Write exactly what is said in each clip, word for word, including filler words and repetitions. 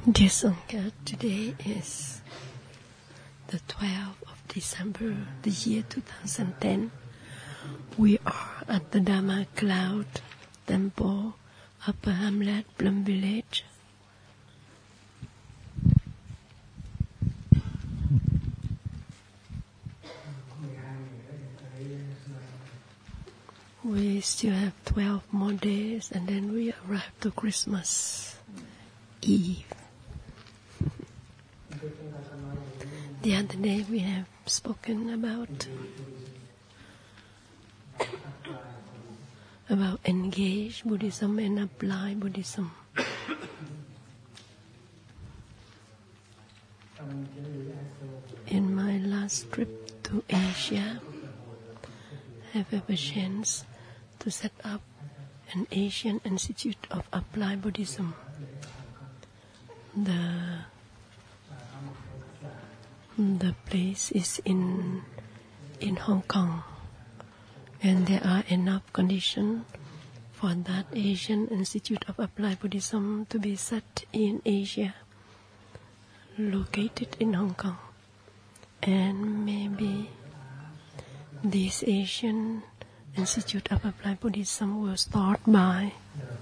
Dear Sangha, today is the twelfth of December, the year two thousand ten. We are at the Dharma Cloud Temple, Upper Hamlet, Plum Village. We still have twelve more days and then we arrive to Christmas Eve. The other day we have spoken about about engaged Buddhism and applied Buddhism. In my last trip to Asia, I have had a chance to set up an Asian Institute of Applied Buddhism. The The place is in in Hong Kong, and there are enough conditions for that Asian Institute of Applied Buddhism to be set in Asia, located in Hong Kong. And maybe this Asian Institute of Applied Buddhism will start by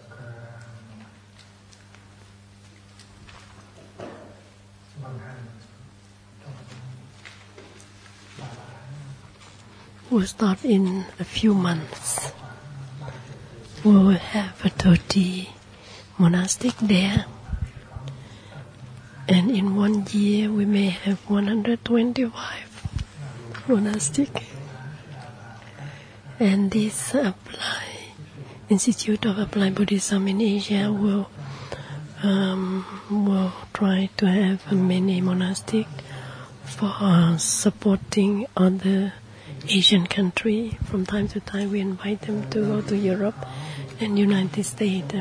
We'll start in a few months. We will have a thirty monastic there. And in one year we may have one hundred twenty-five monastic. And this apply, Institute of Applied Buddhism in Asia will, um, will try to have many monastic for supporting other Asian country. From time to time we invite them to go to Europe and United States.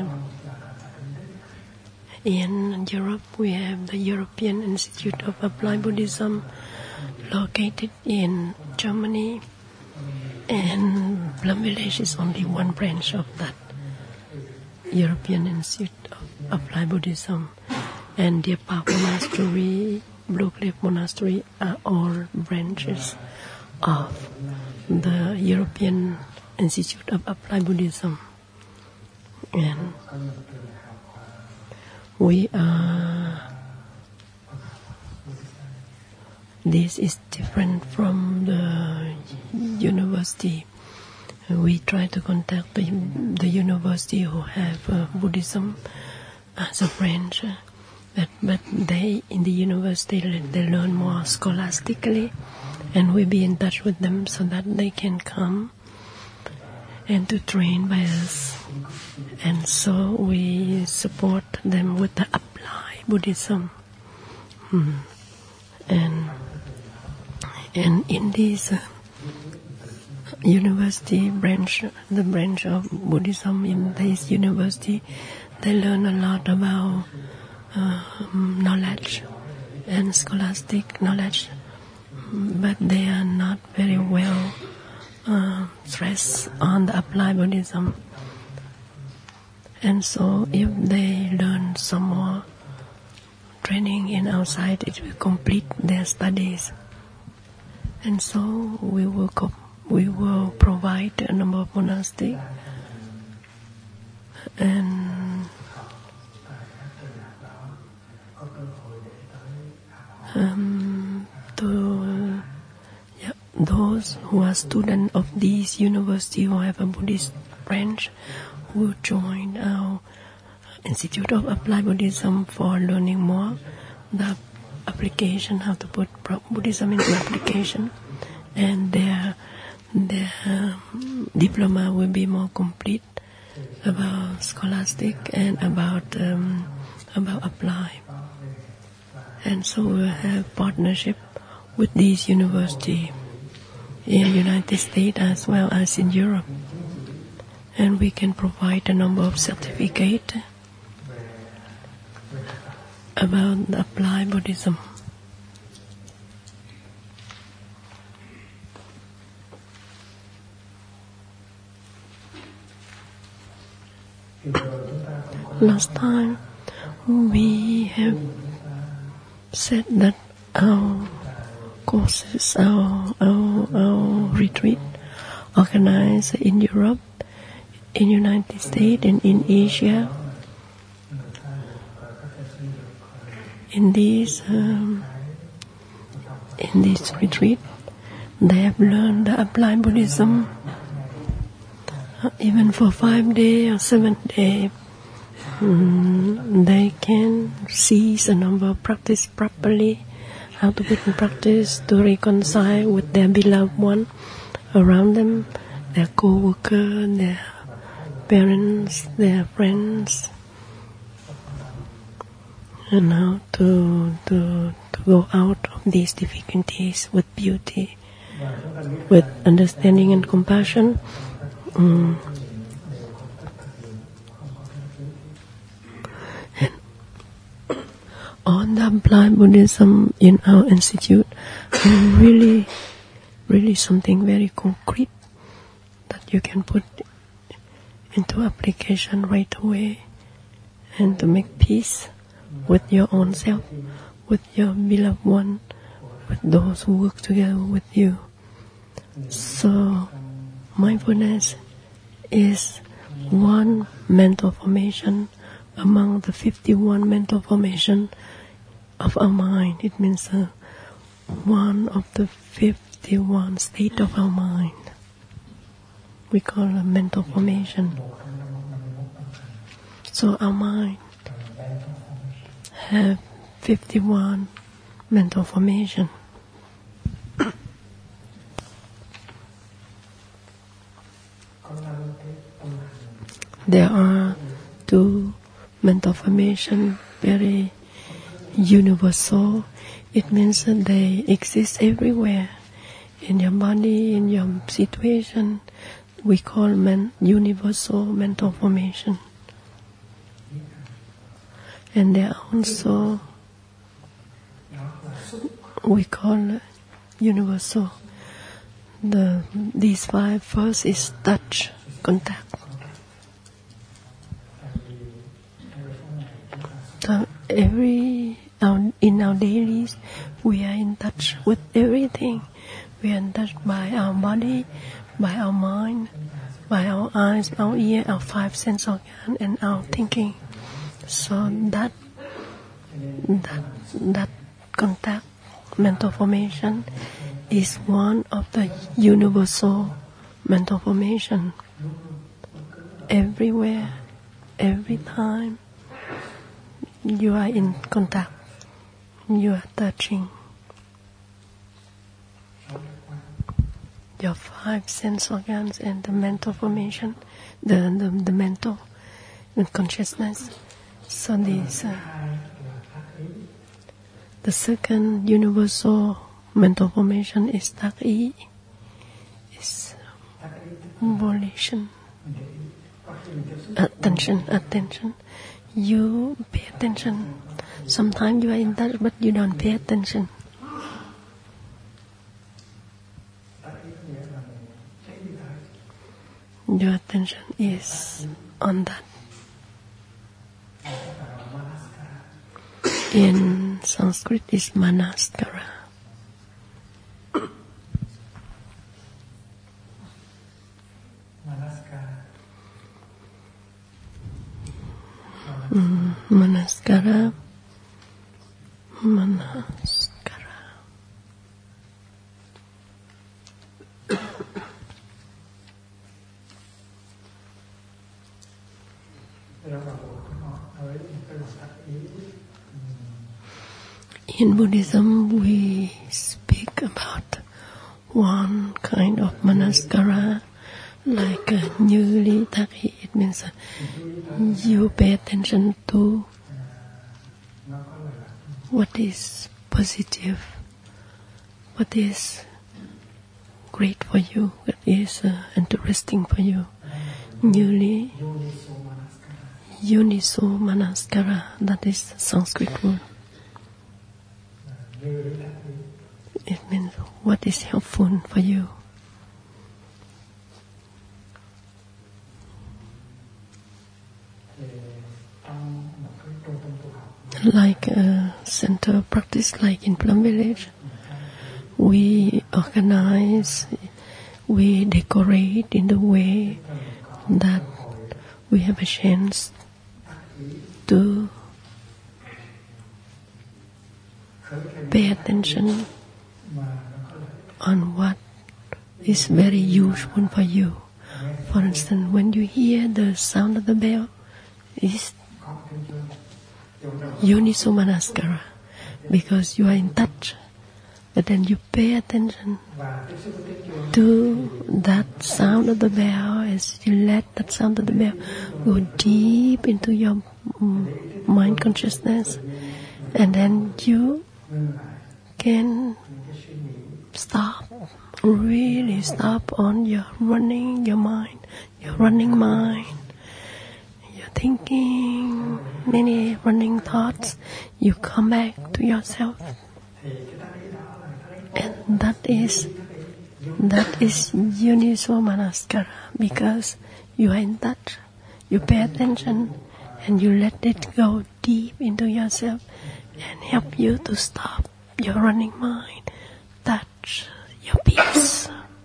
In Europe we have the European Institute of Applied Buddhism located in Germany, and Plum Village is only one branch of that European Institute of Applied Buddhism. And Deer Park Monastery, Blue Cliff Monastery are all branches of the European Institute of Applied Buddhism. And we are, this is different from the university. We try to contact the, the university who have uh, Buddhism as a branch, but, but they, in the university, they learn more scholastically. And we be in touch with them so that they can come and to train by us. And so we support them with the applied Buddhism. Hmm. And and in this uh, university branch, the branch of Buddhism in this university, they learn a lot about uh, knowledge and scholastic knowledge. But they are not very well uh, stressed on the applied Buddhism. And so if they learn some more training in outside, it will complete their studies. And so we will co- we will provide a number of monastics and um, to yeah, those who are students of this university who have a Buddhist branch who join our Institute of Applied Buddhism for learning more the application, how to put Buddhism into application, and their their um, diploma will be more complete about scholastic and about um, about apply. And so we have partnership with this university in the United States as well as in Europe. And we can provide a number of certificates about the applied Buddhism. Last time we have said that our courses, our, our, our retreat organized in Europe, in United States, and in Asia. In this um, in this retreat, they have learned the applied Buddhism. Uh, even for five days or seven days, um, they can seize a number, practice properly, how to put in practice to reconcile with their beloved one around them, their co-worker, their parents, their friends, and how to to to go out of these difficulties with beauty, with understanding and compassion. Mm. And on the applied Buddhism in our institute, really, really something very concrete that you can put into application right away, and to make peace with your own self, with your beloved one, with those who work together with you. So mindfulness is one mental formation among the fifty-one mental formation of our mind. It means uh, one of the fifty-one state of our mind. We call it mental formation. So our mind have fifty-one mental formation. There are two mental formation very universal. It means that they exist everywhere in your body, in your situation. We call men universal mental formation. And there are also we call universal. The these five first is touch, contact. So every our, in our dailies, we are in touch with everything. We are in touch by our body, by our mind, by our eyes, our ear, our five sense organs, and our thinking. So that that that contact mental formation is one of the universal mental formation. Everywhere, every time you are in contact, you are touching. Your five sense organs and the mental formation, the the, the mental the consciousness. So this, uh, the second universal mental formation is tak-i, is volition, attention, attention. You pay attention. Sometimes you are in touch, but you don't pay attention. Your attention is on that. In Sanskrit is manaskara. Mm, manaskara, manaskara. In Buddhism, we speak about one kind of manaskara, like a nyuli taki. It means uh, you pay attention to what is positive, what is great for you, what is uh, interesting for you. Nyuli, Yoniso manaskara, that is Sanskrit word. It means what is helpful for you. like a center practice like in Plum Village. We organize, we decorate in the way that we have a chance to pay attention on what is very useful for you. For instance, when you hear the sound of the bell, it's Yoniso Manasikara, because you are in touch. But then you pay attention to that sound of the bell as you let that sound of the bell go deep into your mind consciousness, and then you can stop, really stop on your running, your mind, your running mind, your thinking, many running thoughts. You come back to yourself. And that is, that is Yoniso Manasikara, because you are in touch, you pay attention, and you let it go deep into yourself and help you to stop your running mind, touch your peace.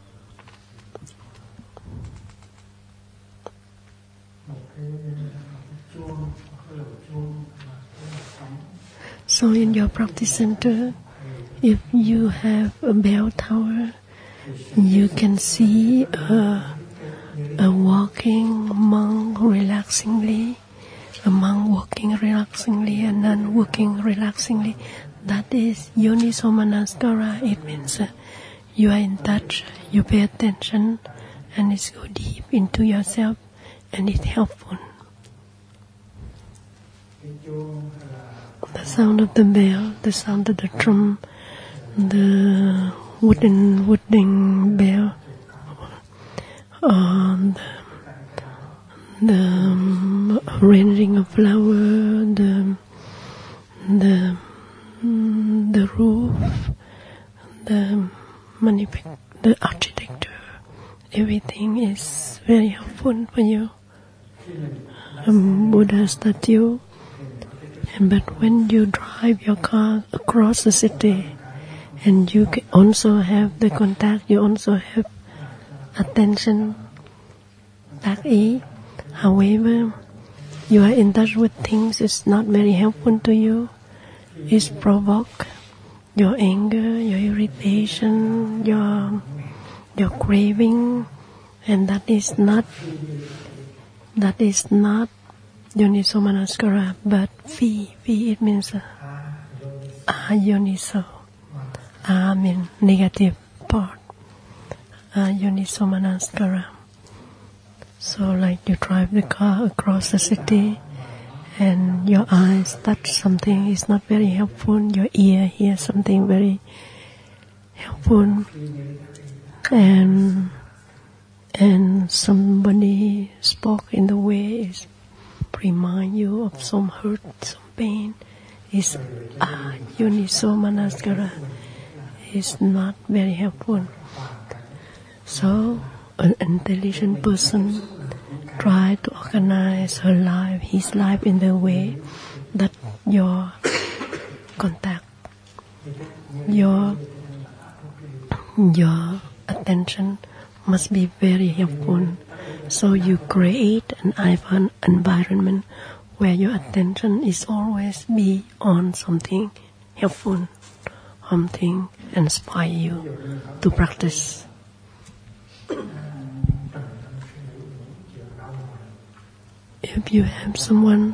So in your practice center, if you have a bell tower, you can see a, a walking monk relaxingly, a monk walking relaxingly, a nun walking relaxingly. That is Yoniso Manasikara. It means uh, you are in touch, you pay attention, and it's go deep into yourself, and it's helpful. The sound of the bell, the sound of the drum, the wooden wooden bell, uh, the, the um, arranging of flower, the the the roof, the manufac- the architecture, everything is very helpful for you. Um, Buddha statue. But when you drive your car across the city, and you also have the contact, you also have attention, tak-e. However, you are in touch with things it's not very helpful to you. It's provoke your anger, your irritation, your your craving, and that is not that is not Yoniso Manasikara, but fi. Fi it means uh, ayoniso. I mean negative part. Yoniso Manasikara. So like you drive the car across the city and your eyes touch something is not very helpful, your ear hears something very helpful, and and somebody spoke in the way is remind you of some hurt, some pain, is ah, Yoniso Manasikara, is not very helpful. So an intelligent person try to organize her life, his life in the way that your contact, your your attention must be very helpful. So you create an environment where your attention is always be on something helpful, something inspire you to practice. If you have someone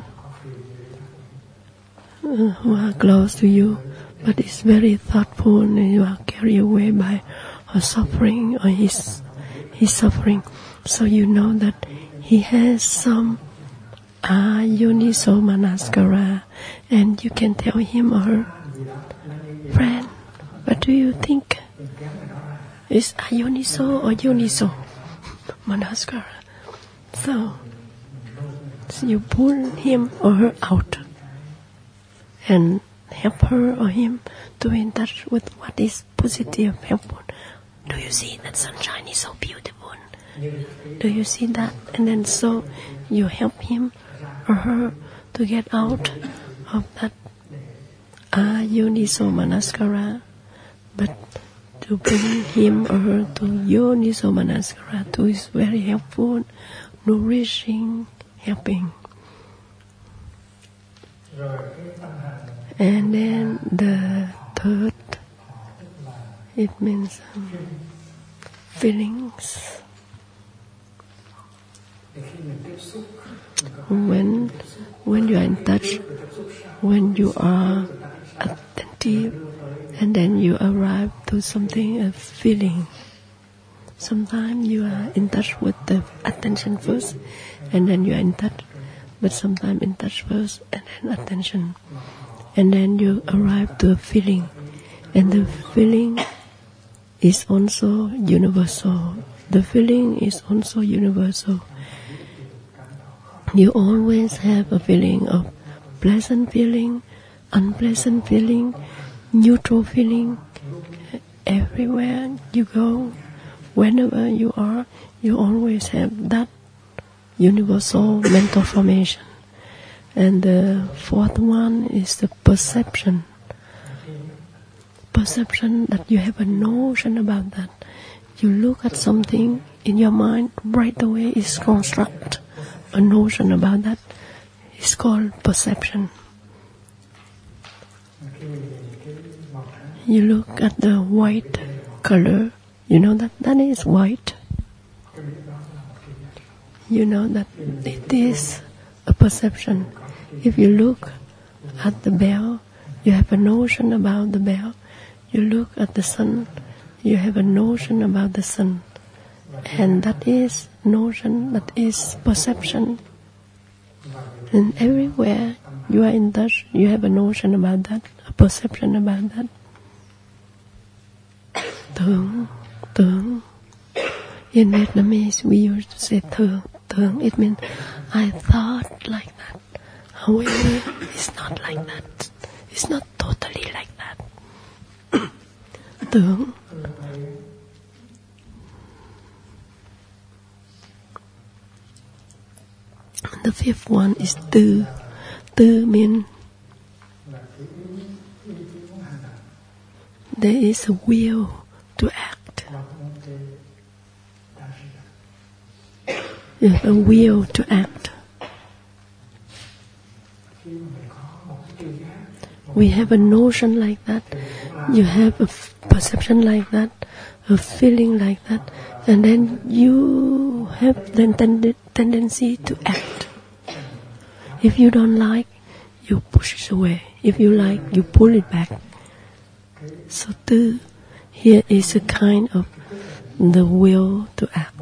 uh, who are close to you, but is very thoughtful and you are carried away by her suffering or his his suffering, so you know that he has some ah, Yoniso Manasikara, and you can tell him or her, friend, what do you think? Is Ayoniso or Yoniso Manasikara? So, so you pull him or her out and help her or him to be in touch with what is positive, helpful. Do you see that sunshine is so beautiful? Do you see that? And then so you help him or her to get out of that Ayoniso Manaskara, but to bring him or her to Yoniso Manaskara too is very helpful, nourishing, helping. And then the third, it means um, feelings. When, when you are in touch, when you are attentive, and then you arrive to something, a feeling. Sometimes you are in touch with the attention first, and then you are in touch, but sometimes in touch first, and then attention. And then you arrive to a feeling, and the feeling is also universal. The feeling is also universal. You always have a feeling of pleasant feeling, unpleasant feeling, neutral feeling. Everywhere you go, whenever you are, you always have that universal mental formation. And the fourth one is the perception. Perception that you have a notion about that. You look at something in your mind, right away is construct a notion about that. It's called perception. You look at the white color, you know that that is white. You know that it is a perception. If you look at the bell, you have a notion about the bell. You look at the sun, you have a notion about the sun. And that is notion, that is perception. And everywhere you are in touch, you have a notion about that, a perception about that. Tưởng, tưởng. In Vietnamese, we used to say tưởng, tưởng. It means I thought like that. However, it's not like that. It's not totally like that. Tưởng. The fifth one is tư. Tư means there is a will to act. You have a will to act. We have a notion like that. You have a perception like that, a feeling like that, and then you have the tend- tendency to act. If you don't like, you push it away. If you like, you pull it back. So tư here is a kind of the will to act.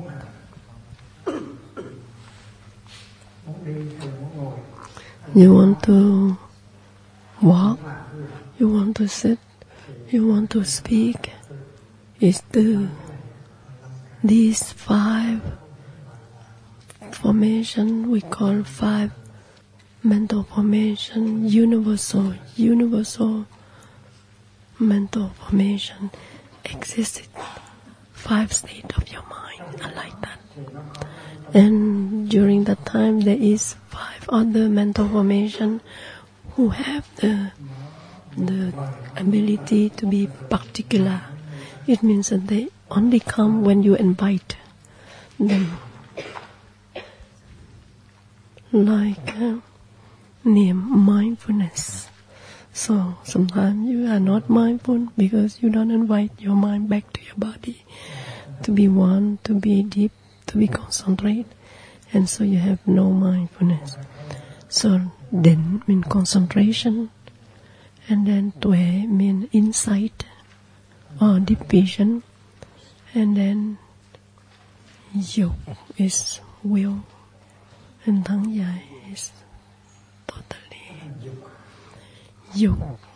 You want to walk, you want to sit, you want to speak. It's tư. These five formation we call five mental formation, universal, universal mental formation existed. Five states of your mind are like that. And during that time there is five other mental formation who have the the ability to be particular. It means that they only come when you invite them. Like uh, name mindfulness. So sometimes you are not mindful because you don't invite your mind back to your body to be one, to be deep, to be concentrate, and so you have no mindfulness. So then mean concentration, and then tuệ mean insight or deep vision, and then dục is will, and thắng giải is totally dục.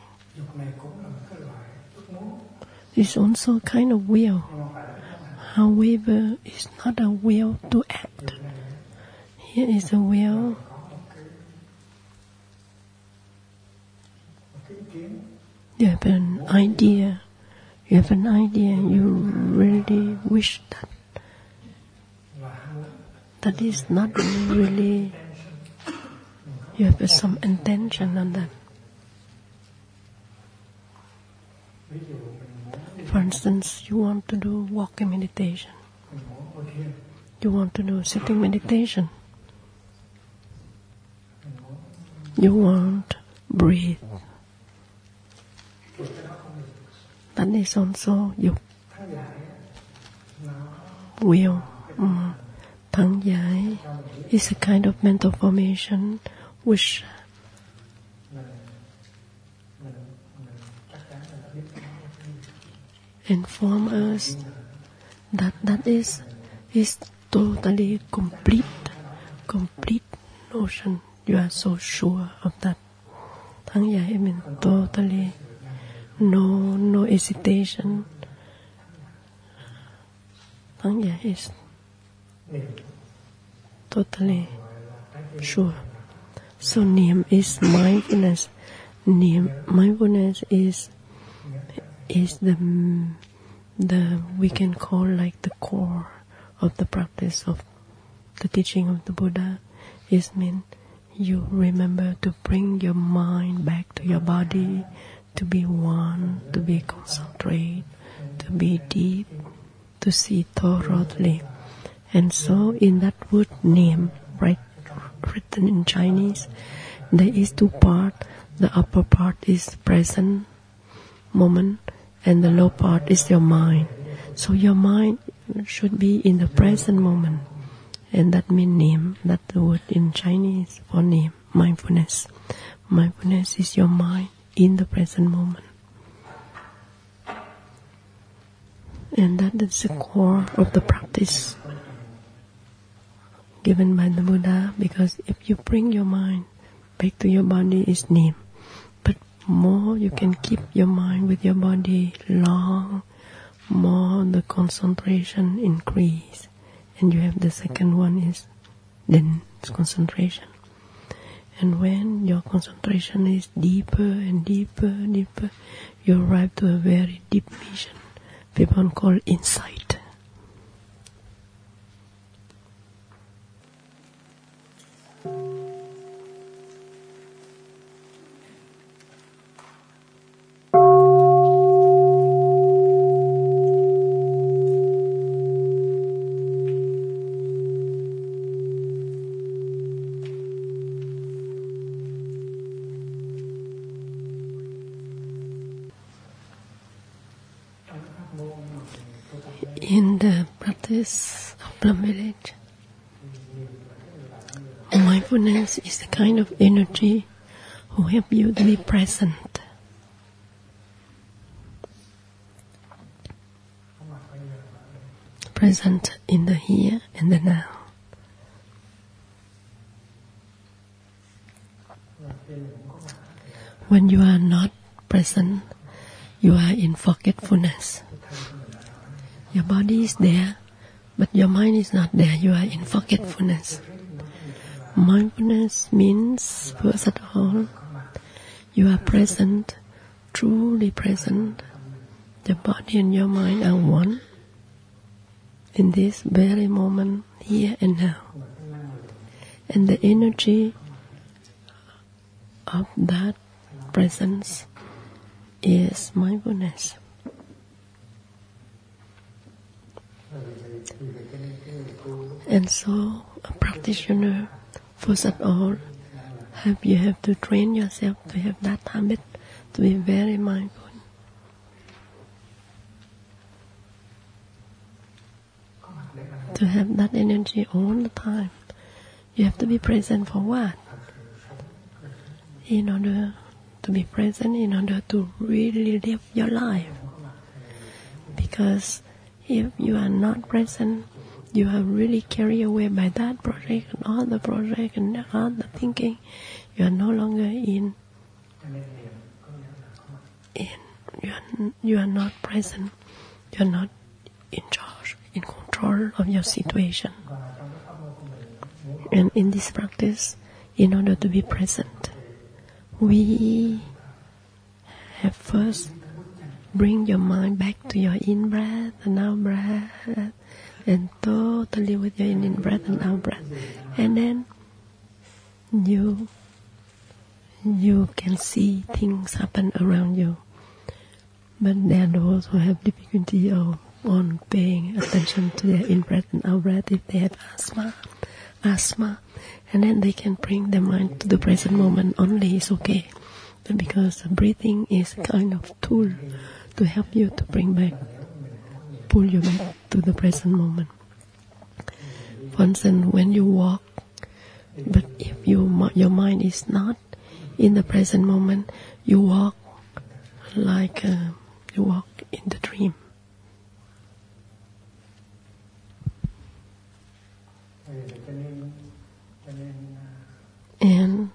It's also kind of will. However, it's not a will to act. Here is a will. You have an idea. You have an idea. You really wish that. That is not really. You have some intention on that. For instance, you want to do walking meditation. You want to do sitting meditation. You want breathe. That is also dục. Will. Mm. Thang Yai is a kind of mental formation which inform us that that is is totally complete, complete notion. You are so sure of that. Thang Yai means totally, no, no hesitation. Thang Yai is totally sure. So Niệm is mindfulness. Niệm, mindfulness is is the the we can call like the core of the practice of the teaching of the Buddha. Is mean you remember to bring your mind back to your body, to be one, to be concentrate, to be deep, to see thoroughly. And so in that word Niệm, right, written in Chinese, there is two parts. The upper part is present moment, and the lower part is your mind. So your mind should be in the present moment. And that means Niệm, that's the word in Chinese for Niệm, mindfulness. Mindfulness is your mind in the present moment. And that is the core of the practice given by the Buddha, because if you bring your mind back to your body, is Niệm. But more you can keep your mind with your body long, more the concentration increase. And you have the second one is dense concentration. And when your concentration is deeper and deeper and deeper, you arrive to a very deep vision. People call insight. In the practice of Plum Village, mindfulness is the kind of energy who help you to be present. Present in the here and the now. When you are not present, you are in forgetfulness. Your body is there, but your mind is not there. You are in forgetfulness. Mindfulness means, first of all, you are present, truly present. Your body and your mind are one in this very moment, here and now. And the energy of that presence is mindfulness. And so, a practitioner, first of all, have you have to train yourself to have that habit, to be very mindful. To have that energy all the time. You have to be present for what? In order to be present, in order to really live your life. Because if you are not present, you are really carried away by that project and all the project and all the thinking. You are no longer in. in you are, you are not present. You are not in charge, in control of your situation. And in this practice, in order to be present, we have first bring your mind back to your in breath and out breath, and totally with your in breath and out breath. And then you you can see things happen around you. But there are those who have difficulty of, on paying attention to their in-breath and out-breath if they have asthma, asthma, and then they can bring their mind to the present moment only, it's okay. But because breathing is a kind of tool to help you to bring back, pull you back to the present moment. For instance, when you walk, but if you, your mind is not in the present moment, you walk like uh, you walk in the dream. And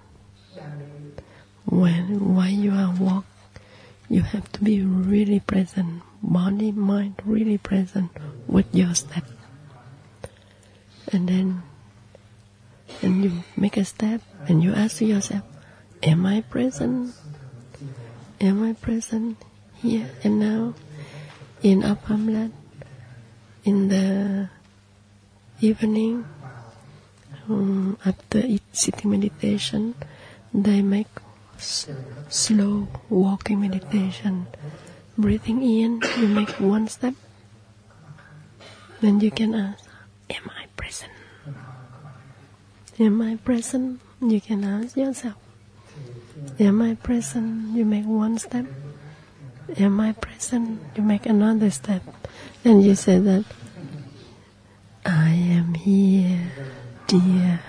when while you are walk, you have to be really present, body, mind, really present with your step. And then, and you make a step, and you ask yourself, am I present? Am I present here and now in Uphamlet in the evening? Um, after sitting meditation, they make s- slow walking meditation. Breathing in, you make one step. Then you can ask, am I present? Am I present? You can ask yourself. Am I present? You make one step. Am I present? You make another step. Then you say that, I am here, dear,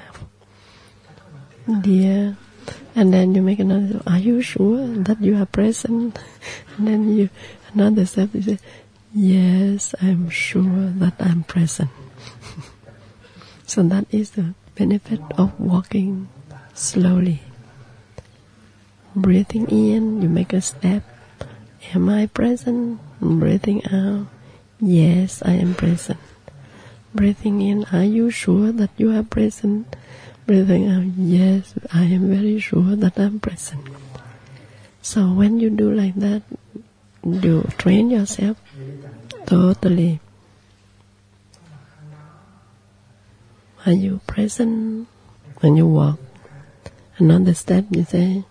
dear. And then you make another, are you sure that you are present? And then you, another step, you say, yes, I'm sure that I'm present. So that is the benefit of walking slowly. Breathing in, you make a step. Am I present? Breathing out, yes, I am present. Breathing in, are you sure that you are present? Breathing out, yes, I am very sure that I am present. So when you do like that, you train yourself totally. Are you present when you walk? Another step, you say,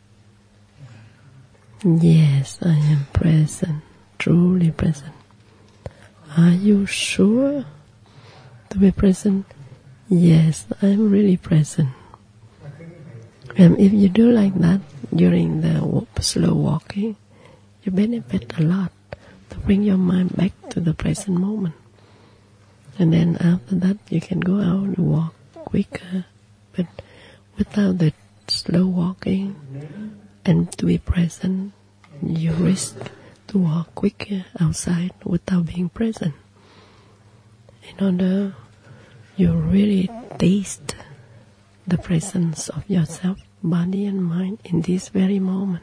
yes, I am present, truly present. Are you sure to be present? Yes, I am really present. And if you do like that during the walk, slow walking, you benefit a lot to bring your mind back to the present moment. And then after that, you can go out and walk quicker, but without the slow walking and to be present, you risk to walk quicker outside without being present. In order you really taste the presence of yourself, body and mind in this very moment.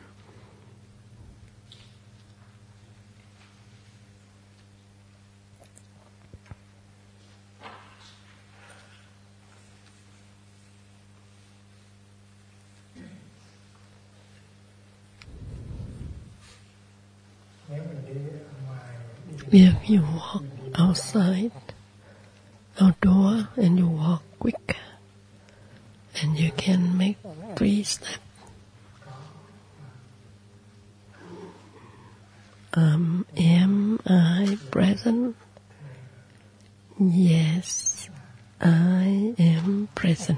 If you walk outside, outdoor, and you walk quick, and you can make three steps. Um, am I present? Yes, I am present.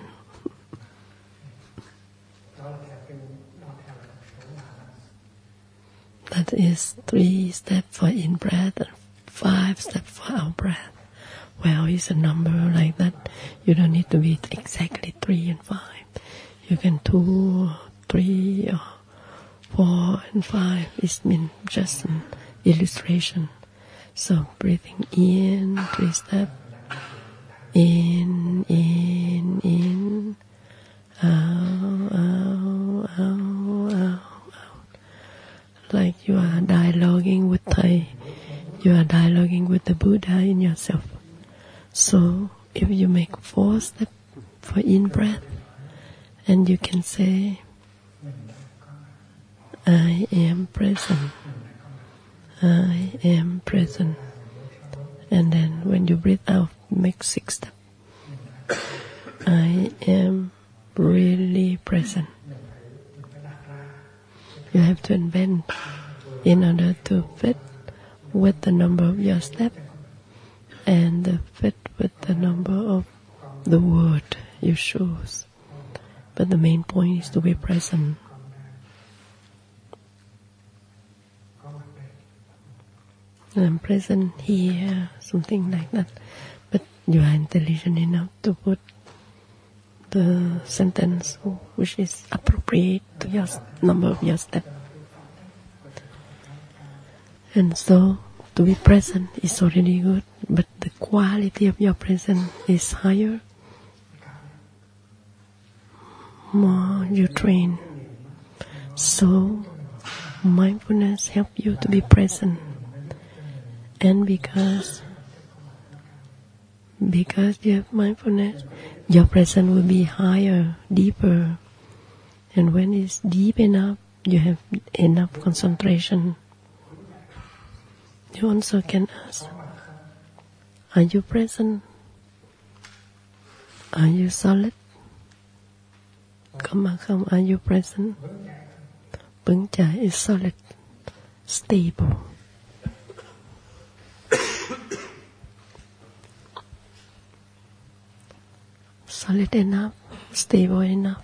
That is three steps for in-breath and five steps for out-breath. Well, it's a number like that. You don't need to be exactly three and five. You can two, three, or four and five. It's mean just an illustration. So breathing in, three steps. In, in, in. Out, out, out, out, out. Like you are dialoguing with Thai. You are dialoguing with the Buddha in yourself. So if you make four steps for in-breath, and you can say, I am present, I am present. And then when you breathe out, make six steps. I am really present. You have to invent in order to fit with the number of your step and the fit with the number of the word you choose. But the main point is to be present. I'm present here, something like that. But you are intelligent enough to put the sentence which is appropriate to your number of your step. And so, to be present is already good, but the quality of your presence is higher. More you train. So, mindfulness helps you to be present. And because, because you have mindfulness, your presence will be higher, deeper. And when it's deep enough, you have enough concentration. You also can ask, are you present? Are you solid? Come on, come, are you present? Vững chãi is solid, stable. Solid enough, stable enough.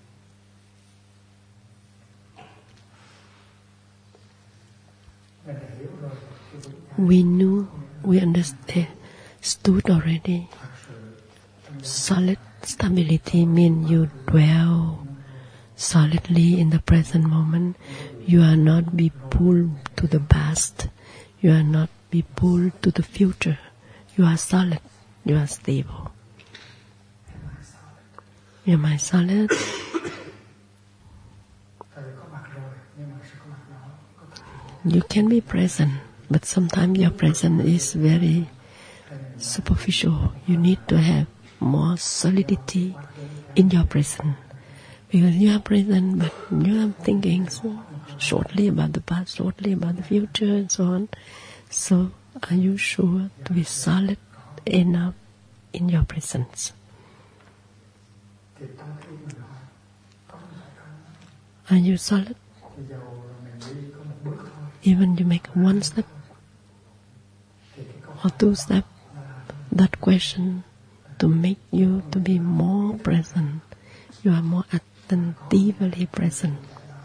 We knew, we understood already. Solid stability means you dwell solidly in the present moment. You are not be pulled to the past. You are not be pulled to the future. You are solid. You are stable. Am I solid? You can be present, but sometimes your presence is very superficial. You need to have more solidity in your presence. Because you are present, but you are thinking so shortly about the past, shortly about the future, and so on. So, are you sure to be solid enough in your presence? Are you solid? Even you make one step or two steps, that question to make you to be more present. You are more attentively present.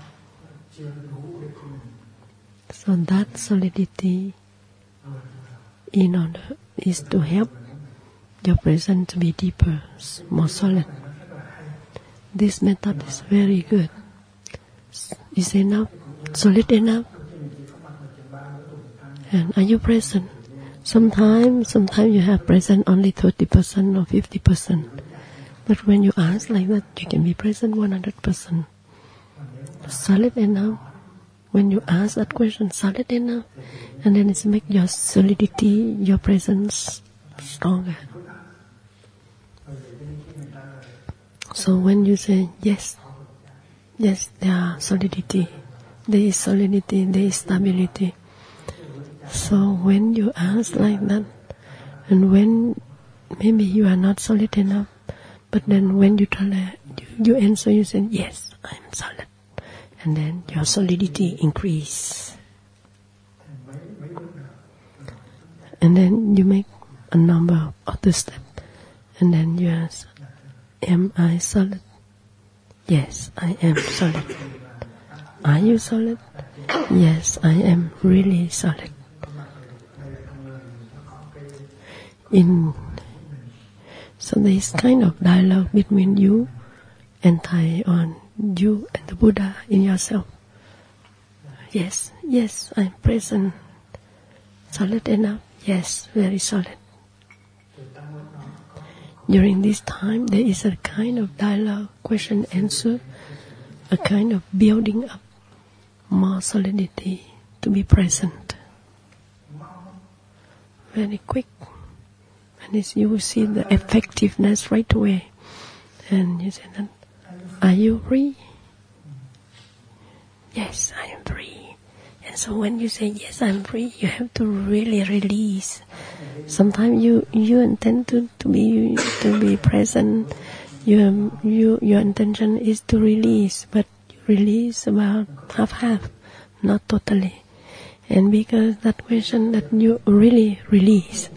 So that solidity in order is to help your presence to be deeper, more solid. This method is very good. Is enough, solid enough. And are you present? Sometimes, sometimes you have present only thirty percent or fifty percent. But when you ask like that, you can be present one hundred percent. Solid enough. When you ask that question, solid enough. And then it's make your solidity, your presence stronger. So when you say, yes, yes, there is solidity, there is solidity, there is stability. So when you ask like that, and when maybe you are not solid enough, but then when you tell her, you, you answer, you say, yes, I am solid. And then your solidity increase. And then you make a number of other steps. And then you ask, am I solid? Yes, I am solid. Are you solid? Yes, I am really solid. In so there is kind of dialogue between you and Thai, on you and the Buddha in yourself. Yes, yes, I'm present. Solid enough? Yes, very solid. During this time, there is a kind of dialogue, question, answer, a kind of building up more solidity to be present. Very quick. And it's, you will see the effectiveness right away. And you say, then, are you free? Yes, I am free. And so when you say, yes, I'm free, you have to really release. Sometimes you, you intend to, to be to be present. You, you, your intention is to release, but you release about half-half, not totally. And because that question that you really release,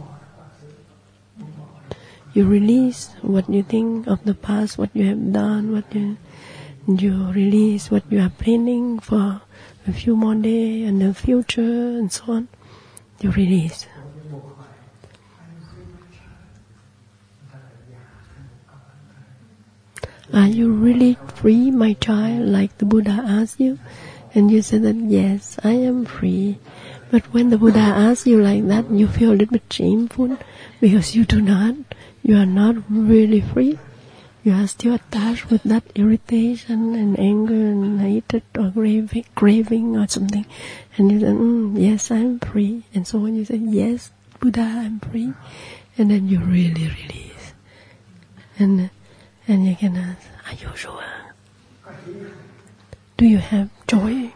you release what you think of the past, what you have done, what you you release what you are planning for a few more days and the future and so on. You release. Are you really free, my child, like the Buddha asked you? And you said that, yes, I am free. But when the Buddha asks you like that, you feel a little bit shameful because you do not, you are not really free. You are still attached with that irritation and anger and hatred or craving, craving or something. And you say, mm, yes, I'm free. And so when you say, yes, Buddha, I'm free. And then you really release. And and you can ask, are you sure? Do you have joy?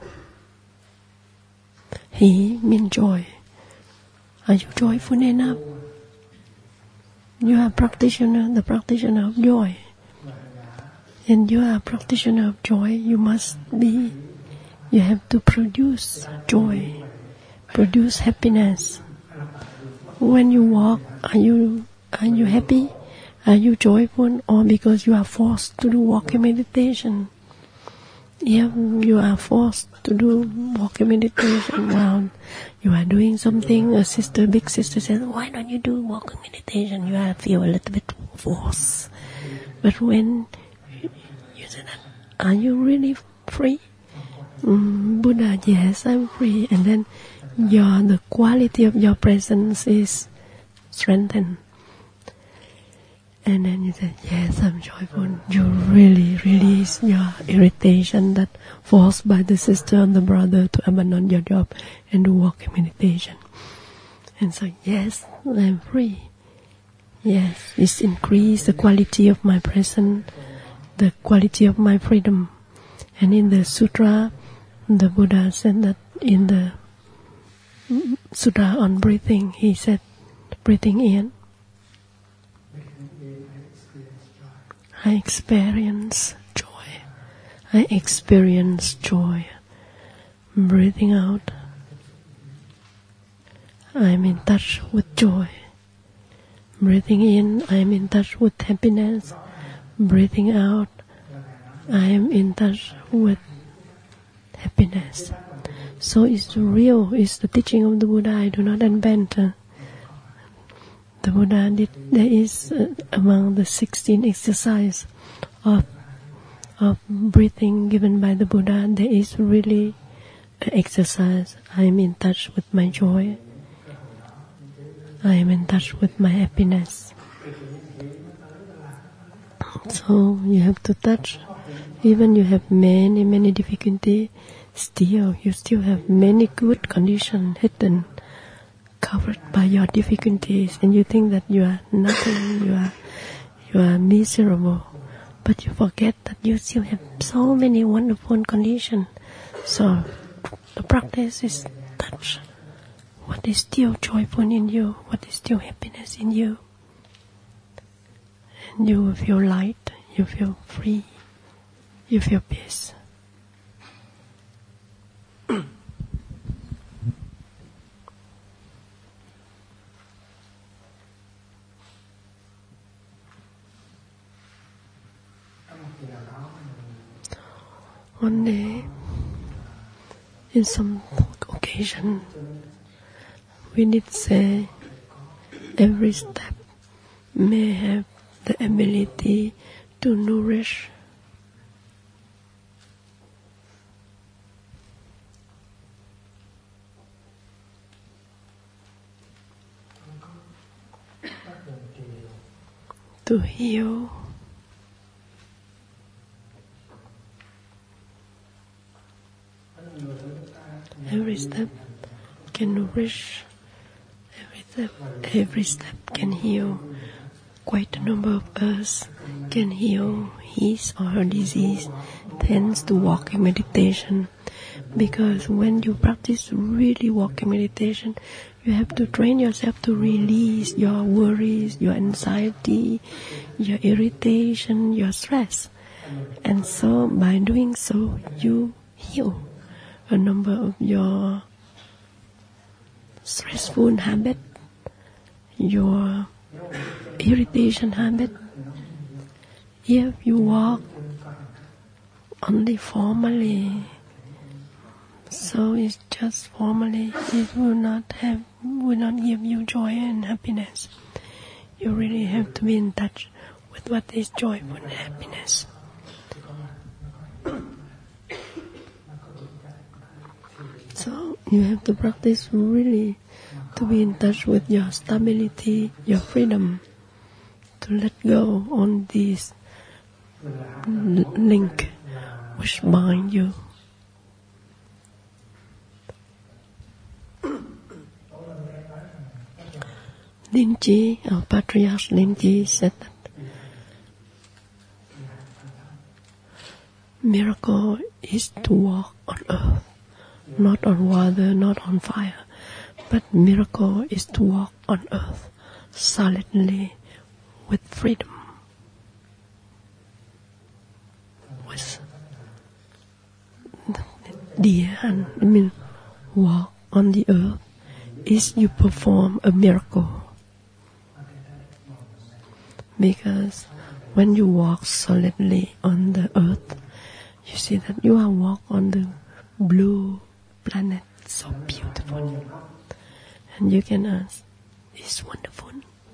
He means joy. Are you joyful enough? You are practitioner, the practitioner of joy. And you are a practitioner of joy, you must be, you have to produce joy, produce happiness. When you walk, are you are you happy? Are you joyful? Or because you are forced to do walking meditation? If you are forced to do walking meditation, well, you are doing something, a sister, big sister says, why don't you do walking meditation? You are feel a little bit forced. But when you say that, are you really free? Mm, Buddha, yes, I'm free. And then your the quality of your presence is strengthened. And then you say, yes, I'm joyful. You really release your irritation that forced by the sister and the brother to abandon your job and do walking meditation. And so, yes, I'm free. Yes, it's increased the quality of my presence, the quality of my freedom. And in the sutra, the Buddha said that in the sutra on breathing, he said, breathing in, I experience joy. I experience joy. Breathing out, I am in touch with joy. Breathing in, I am in touch with happiness. Breathing out, I am in touch with happiness. So it's real, it's the teaching of the Buddha. I do not invent. Uh, the Buddha did, there is uh, among the sixteen exercises of, of breathing given by the Buddha, there is really an exercise. I am in touch with my joy. I am in touch with my happiness. So you have to touch. Even you have many, many difficulties, still you still have many good conditions hidden, covered by your difficulties, and you think that you are nothing, you are you are miserable, but you forget that you still have so many wonderful conditions. So the practice is touch. What is still joyful in you? What is still happiness in you? And you will feel light, you feel free, you feel peace. One day, in some occasion, we did say every step may have the ability to nourish to heal, every step can nourish, every step, every step can heal. Quite a number of us can heal his or her disease thanks to walking meditation. Because when you practice really walking meditation, you have to train yourself to release your worries, your anxiety, your irritation, your stress. And so by doing so, you heal a number of your stressful habit, your irritation habit. If you walk only formally, so it's just formally, it will not have, will not give you joy and happiness. You really have to be in touch with what is joyful and happiness. So you have to practice really to be in touch with your stability, your freedom, to let go on this link which bind you. Linji, our patriarch Linji, said that miracle is to walk on earth, not on water, not on fire, but miracle is to walk on earth solidly with freedom. With the hand, I mean, walk on the earth is you perform a miracle. Because when you walk solidly on the earth, you see that you are walk on the blue planet, so beautiful. And you can ask, is it wonderful?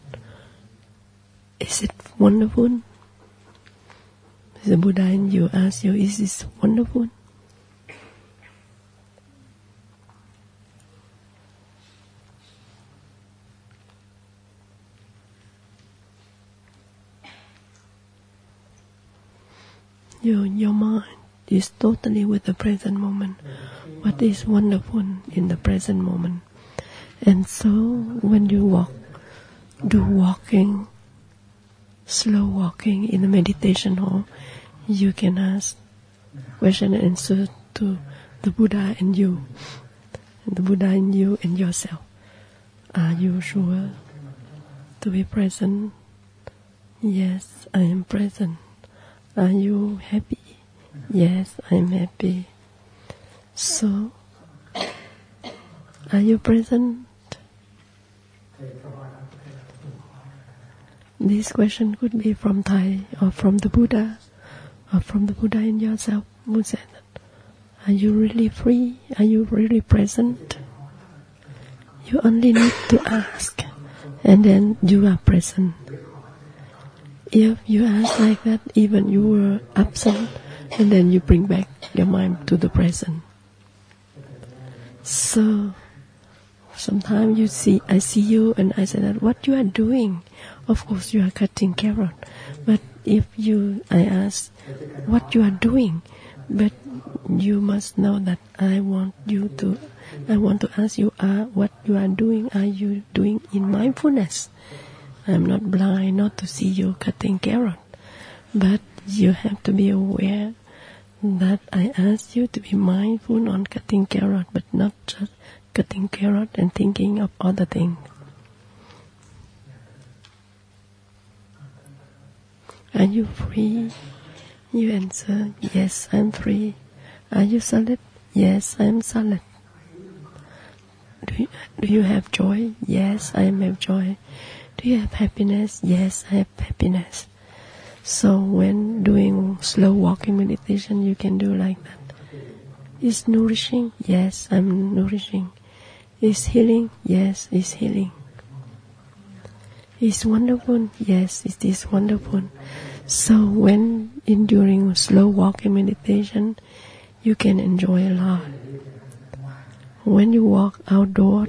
Is it wonderful? The Buddha and you ask you, is this wonderful? Your, your mind is totally with the present moment. What is wonderful in the present moment. And so when you walk, do walking, slow walking in the meditation hall, you can ask question and answer to the Buddha and you. The Buddha and you and yourself. Are you sure to be present? Yes, I am present. Are you happy? Yes, I am happy. So, are you present? This question could be from Thai or from the Buddha or from the Buddha in yourself who said that. Are you really free? Are you really present? You only need to ask and then you are present. If you ask like that, even you were absent, and then you bring back your mind to the present. So, sometimes you see, I see you, and I say that, what you are doing? Of course, you are cutting carrot. But if you, I ask, what you are doing? But you must know that I want you to, I want to ask you, uh, what you are doing? Are you doing in mindfulness? I'm not blind not to see you cutting carrot, but you have to be aware that I ask you to be mindful on cutting carrot, but not just cutting carrot and thinking of other things. Are you free? You answer, yes, I'm free. Are you solid? Yes, I'm solid. Do you, do you have joy? Yes, I have joy. Do you have happiness? Yes, I have happiness. So when doing slow walking meditation, you can do like that. Is nourishing? Yes, I'm nourishing. Is healing? Yes, it's healing. Is wonderful? Yes, it is wonderful. So when in during slow walking meditation, you can enjoy a lot. When you walk outdoors,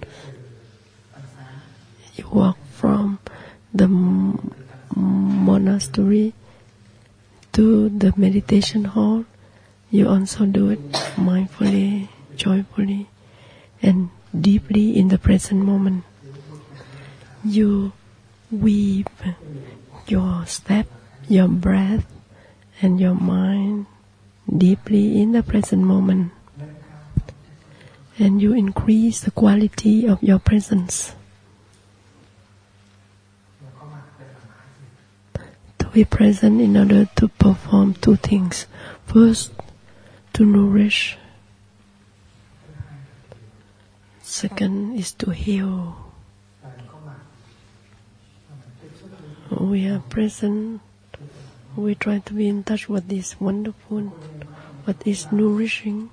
you walk from the monastery to the meditation hall, you also do it mindfully, joyfully, and deeply in the present moment. You weave your step, your breath, and your mind deeply in the present moment. And you increase the quality of your presence. To be present in order to perform two things. First, to nourish. Second is to heal. We are present. We try to be in touch with what is wonderful, what is nourishing.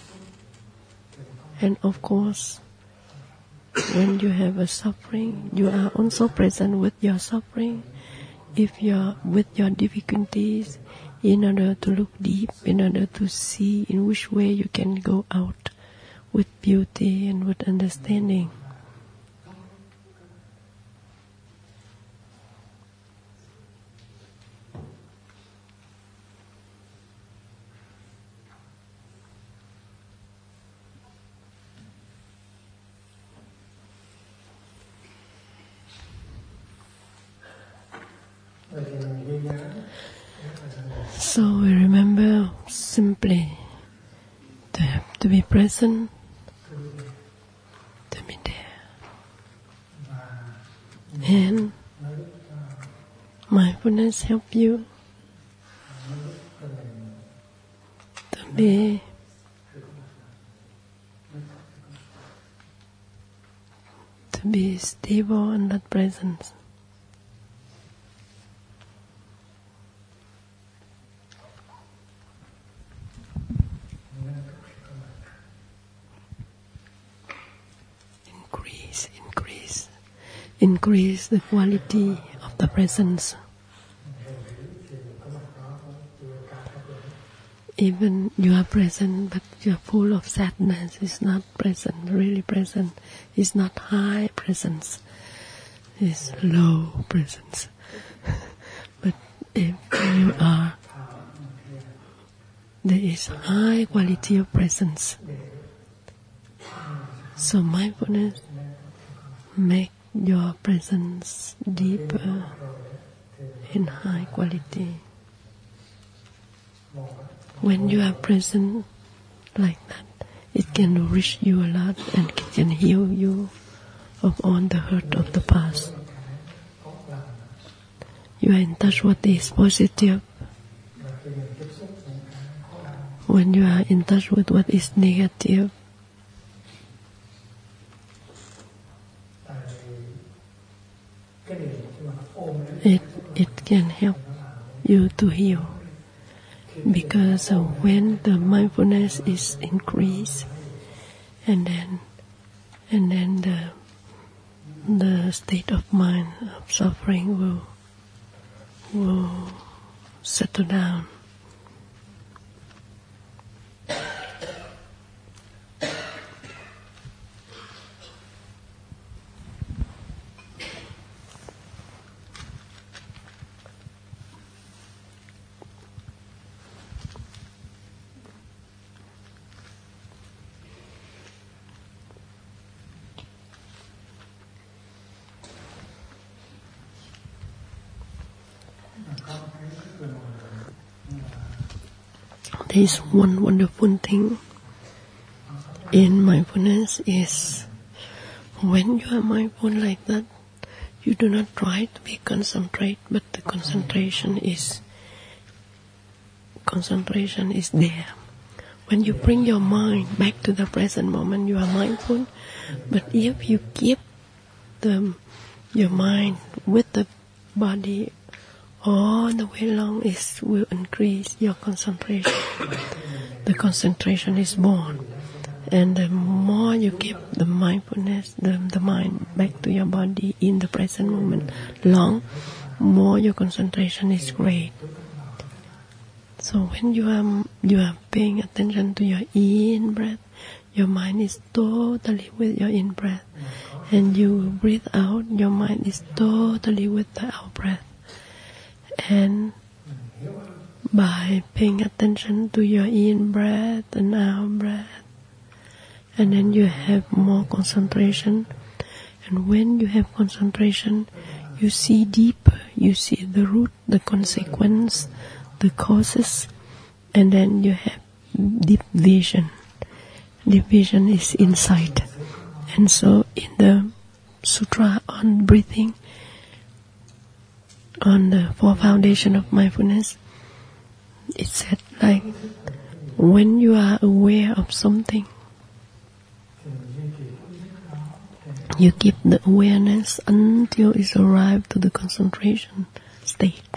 And of course, when you have a suffering, you are also present with your suffering. If you are with your difficulties, in order to look deep, in order to see in which way you can go out with beauty and with understanding. So we remember simply to have to be present, to be there. And mindfulness help you to be to be stable in that presence. Increase the quality of the presence. Even you are present, but you are full of sadness. It's not present, really present. It's not high presence. It's low presence. But if you are, there is high quality of presence. So mindfulness make your presence deeper in high quality. When you are present like that, it can nourish you a lot and it can heal you of all the hurt of the past. You are in touch with what is positive. When you are in touch with what is negative, It it can help you to heal, because uh, when the mindfulness is increased, and then and then the the state of mind of suffering will will settle down. There is one wonderful thing in mindfulness is when you are mindful like that, you do not try to be concentrate, but the concentration is concentration is there. When you bring your mind back to the present moment, you are mindful. But if you keep the your mind with the body all the way long, it will increase your concentration. The concentration is born, and the more you keep the mindfulness, the, the mind back to your body in the present moment long, more your concentration is great. So when you are you are paying attention to your in breath, your mind is totally with your in breath, and you breathe out, your mind is totally with the out breath. And by paying attention to your in breath and out breath, and then you have more concentration. And when you have concentration, you see deeper, you see the root, the consequence, the causes, and then you have deep vision. Deep vision is insight. And so in the sutra on breathing, on the four foundation of mindfulness, it said like, when you are aware of something, You keep the awareness until it's arrived to the concentration state.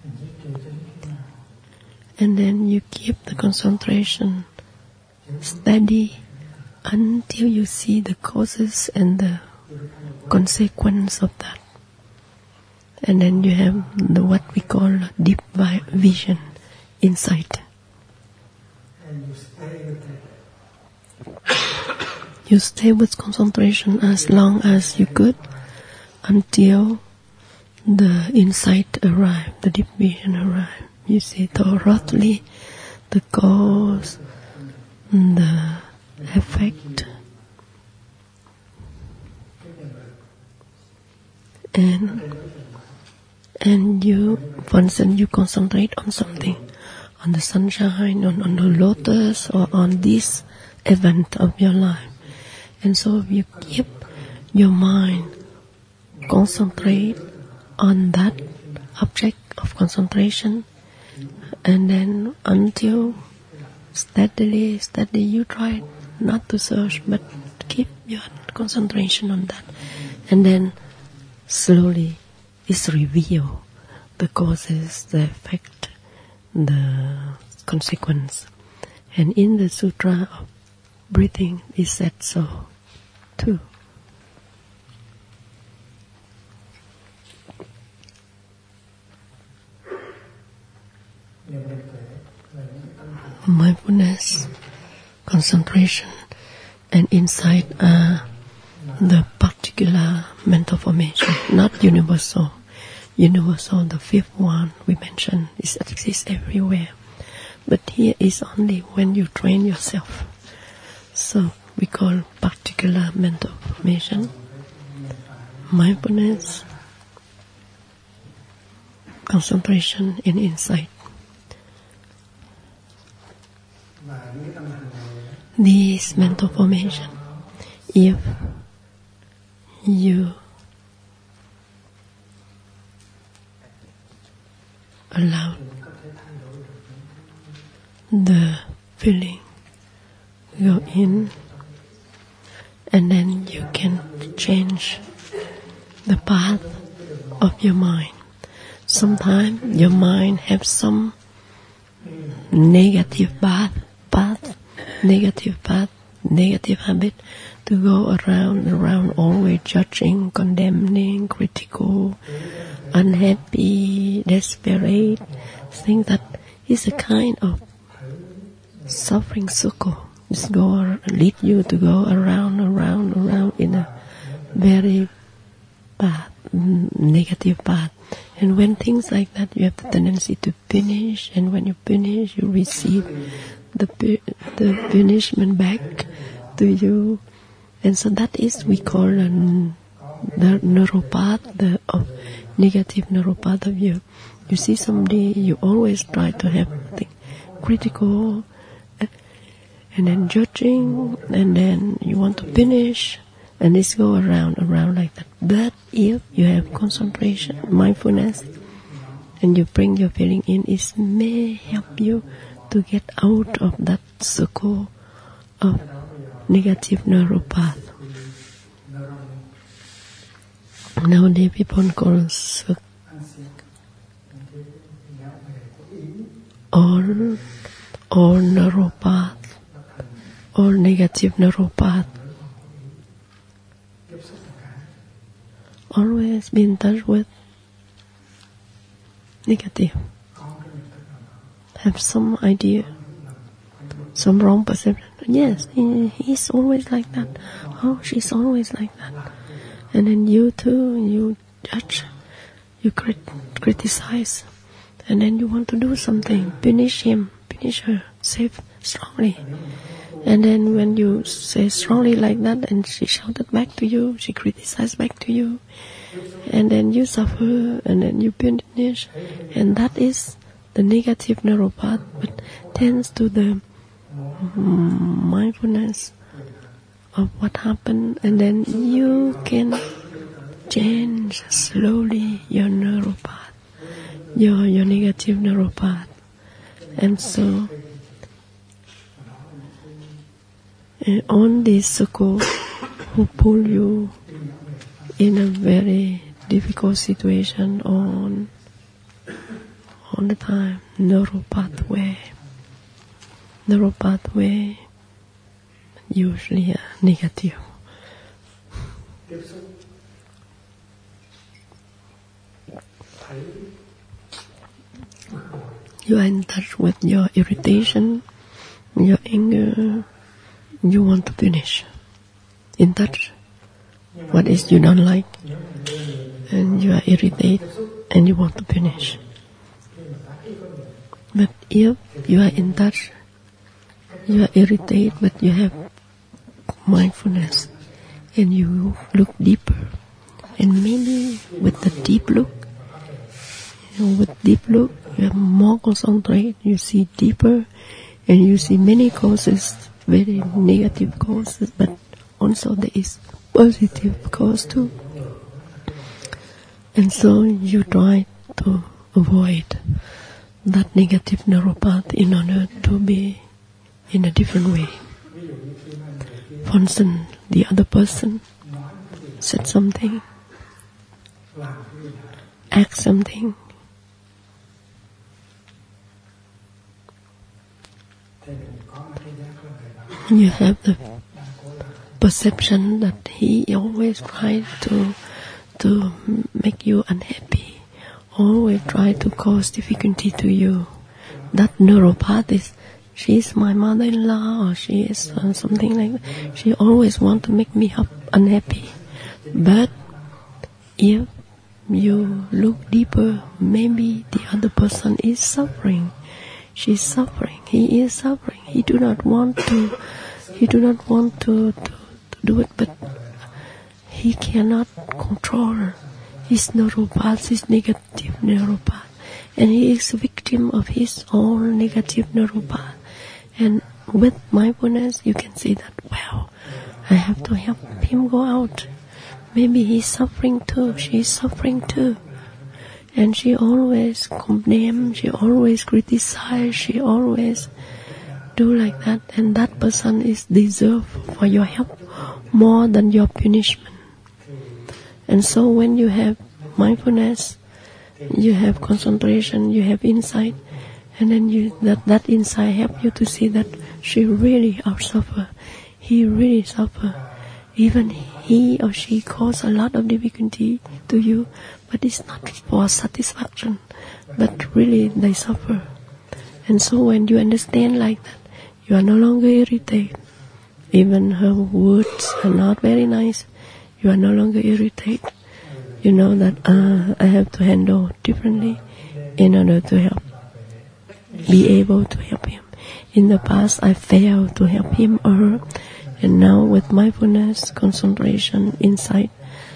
And then you keep the concentration steady until you see the causes and the consequence of that. And then you have the what we call deep vision, insight. You stay with concentration as long as you could until the insight arrives, the deep vision arrives. You see thoroughly the cause, the effect, and and you, for instance, you concentrate on something, on the sunshine, on, on the lotus, or on this event of your life. And so you keep your mind concentrate on that object of concentration, and then until steadily, steadily you try not to search, but keep your concentration on that. And then slowly it's revealed the causes, the effect, the consequence. And in the Sutra of Breathing is said so too. Mindfulness, concentration, and insight are the particular mental formation, not universal. Universal, the fifth one we mentioned, is exists everywhere. But here is only when you train yourself. So we call particular mental formation, mindfulness, concentration, and insight. These mental formation, if you allow the feeling go in, and then you can change the path of your mind. Sometimes your mind has some negative path, path, negative path, negative habit to go around, around, always judging, condemning, critical, unhappy, desperate. Think that is a kind of suffering circle. It's go lead you to go around, around, around in a very bad, negative path. And when things like that, you have the tendency to punish, and when you punish, you receive the the punishment back to you. And so that is we call the, the neuropath, the of negative neuropath of you. You see somebody, you always try to have something critical, and then judging, and then you want to punish, and it's go around, around like that. But if you have concentration, mindfulness, and you bring your feeling in, it may help you to get out of that circle of negative neuropath. Nowadays people call circle all, all neuropath, all negative neuropath. Always be in touch with negative. Have some idea, some wrong perception. Yes, he, he's always like that. Oh, she's always like that. And then you too, you judge, you crit- criticize, and then you want to do something, punish him, punish her, say strongly. And then when you say strongly like that, and she shouted back to you, she criticized back to you, and then you suffer, and then you punish, and that is the negative neuropath, but tends to the mindfulness of what happened, and then you can change slowly your neuropath, your your negative neuropath, and so uh, on this circle who pull you in a very difficult situation on all the time. Neural pathway. Neural pathway usually are negative. You are in touch with your irritation, your anger. You want to finish. In touch. What is you don't like, and you are irritated, and you want to finish. But if you are in touch, you are irritated, but you have mindfulness, and you look deeper, and maybe with the deep look, you know, with deep look, you have more concentrate, you see deeper, and you see many causes, very negative causes, but also there is positive cause too. And so you try to avoid that negative neuropath in order to be in a different way. For instance, the other person said something, act something, you have the perception that he always tries to to make you unhappy, always try to cause difficulty to you. That neuropath is, she is my mother-in-law, or she is uh, something like that. She always wants to make me unhappy. But if you look deeper, maybe the other person is suffering. She's suffering. He is suffering. He do not want to. He do not want to. to do it, but he cannot control her. His neuropath is negative neuropath, and he is a victim of his own negative neuropath. And with mindfulness, you can see that, wow, I have to help him go out. Maybe he's suffering too, she's suffering too. And she always condemn, she always criticize, she always do like that, and that person is deserve for your help more than your punishment. And so when you have mindfulness, you have concentration, you have insight, and then you that, that insight help you to see that she really out suffer, he really suffer. Even he or she cause a lot of difficulty to you, but it's not for satisfaction, but really they suffer. And so when you understand like that, you are no longer irritated. Even her words are not very nice. You are no longer irritated. You know that uh, I have to handle differently in order to help, be able to help him. In the past, I failed to help him or her, and now with mindfulness, concentration, insight,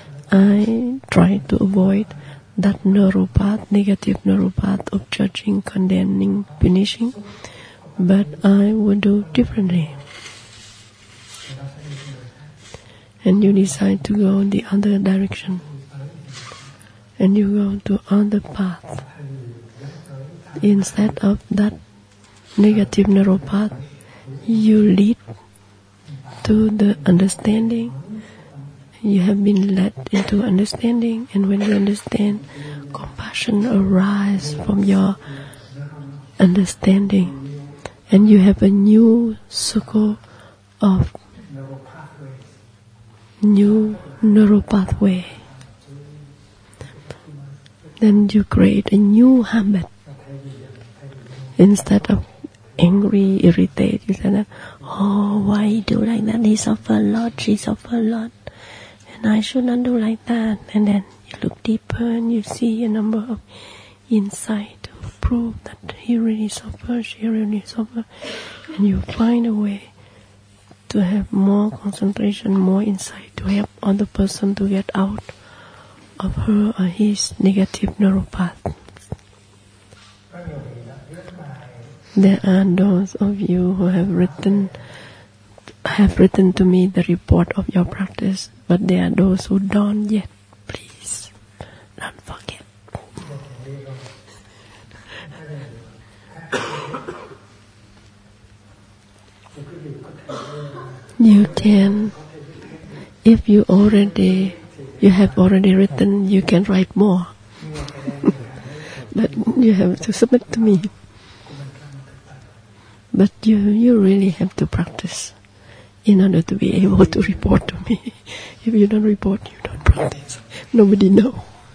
I try to avoid that neuropath, negative neuropath of judging, condemning, punishing. But I would do differently. And you decide to go the other direction. And you go to other path. Instead of that negative neuropath, you lead to the understanding. You have been led into understanding, and when you understand, compassion arises from your understanding. And you have a new circle of new neural pathway. Then you create a new habit. Instead of angry, irritated, you say that, oh, why he do like that? He suffer a lot, she suffer a lot, and I should not do like that. And then you look deeper and you see a number of insight to prove that he really suffers, she really suffers, and you find a way to have more concentration, more insight to help other person to get out of her or his negative neuropath. There are those of you who have written have written to me the report of your practice, but there are those who don't yet. Please don't forget. You can, if you already you have already written, you can write more. But you have to submit to me. But you, you really have to practice in order to be able to report to me. If you don't report, you don't practice. Nobody knows.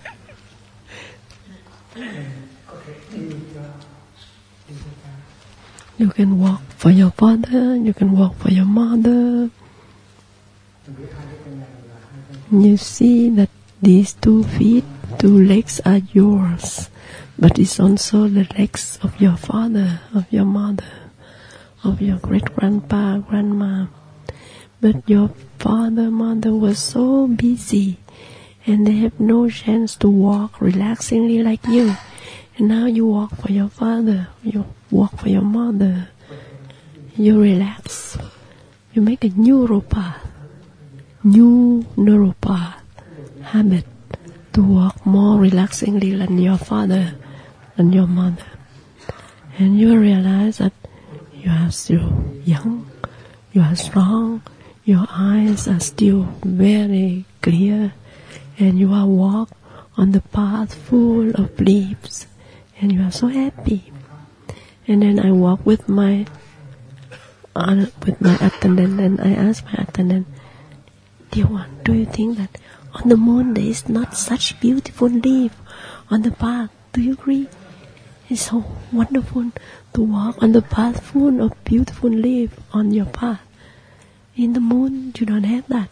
You can walk for your father, you can walk for your mother. You see that these two feet, two legs are yours, but it's also the legs of your father, of your mother, of your great-grandpa, grandma. But your father, mother was so busy, and they have no chance to walk relaxingly like you. And now you walk for your father, you walk for your mother. You relax. You make a neural path, new neural path, habit to walk more relaxingly than your father, than your mother. And you realize that you are still young, you are strong, your eyes are still very clear, and you are walk on the path full of leaves, and you are so happy. And then I walk with my uh, with my attendant, and I ask my attendant, dear one, do you think that on the moon there is not such beautiful leaf on the path? Do you agree? It's so wonderful to walk on the path full of beautiful leaf on your path. In the moon, you don't have that.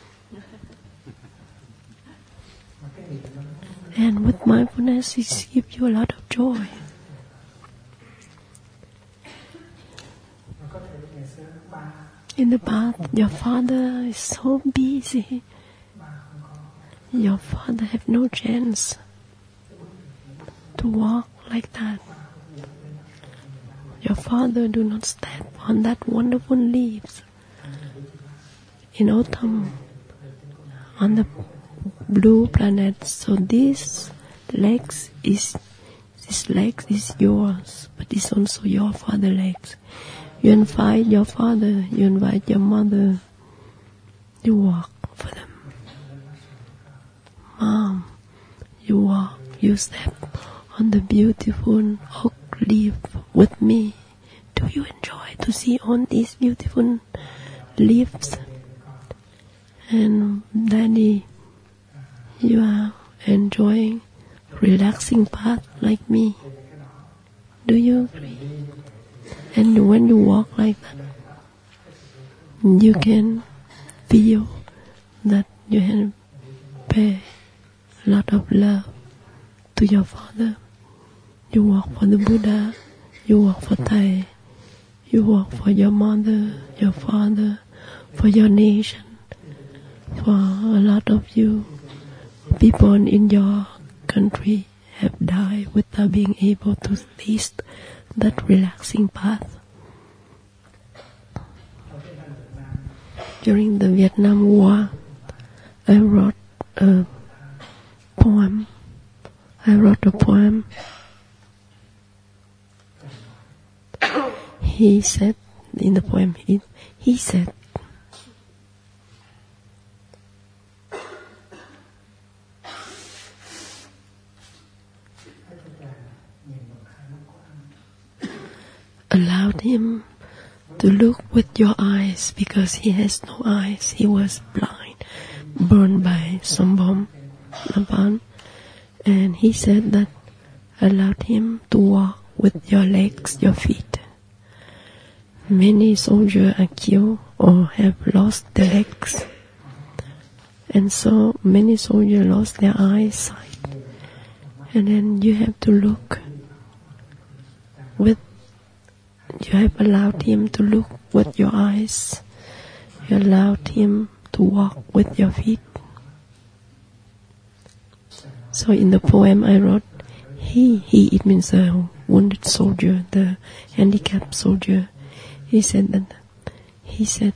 And with mindfulness, it gives you a lot of joy. In the past, your father is so busy. Your father have no chance to walk like that. Your father do not step on that wonderful leaves. In autumn, on the blue planet, so this legs is this legs is yours, but it's also your father legs. You invite your father, you invite your mother, you walk for them. Mom, you walk, you step on the beautiful oak leaf with me. Do you enjoy to see all these beautiful leaves? And Daddy, you are enjoying relaxing path like me. Do you agree? And when you walk like that, you can feel that you have pay a lot of love to your father. You walk for the Buddha, you walk for Thai, you walk for your mother, your father, for your nation, for a lot of you. People in your country have died without being able to taste that relaxing path. During the Vietnam War, I wrote a poem. I wrote a poem. He said, in the poem, he, he said, allowed him to look with your eyes because he has no eyes. He was blind, burned by some bomb, a bomb. And he said that allowed him to walk with your legs, your feet. Many soldiers are killed or have lost their legs. And so many soldiers lost their eyesight. And then you have to look with You have allowed him to look with your eyes. You allowed him to walk with your feet. So in the poem I wrote, he, he, it means the wounded soldier, the handicapped soldier. He said that, he said,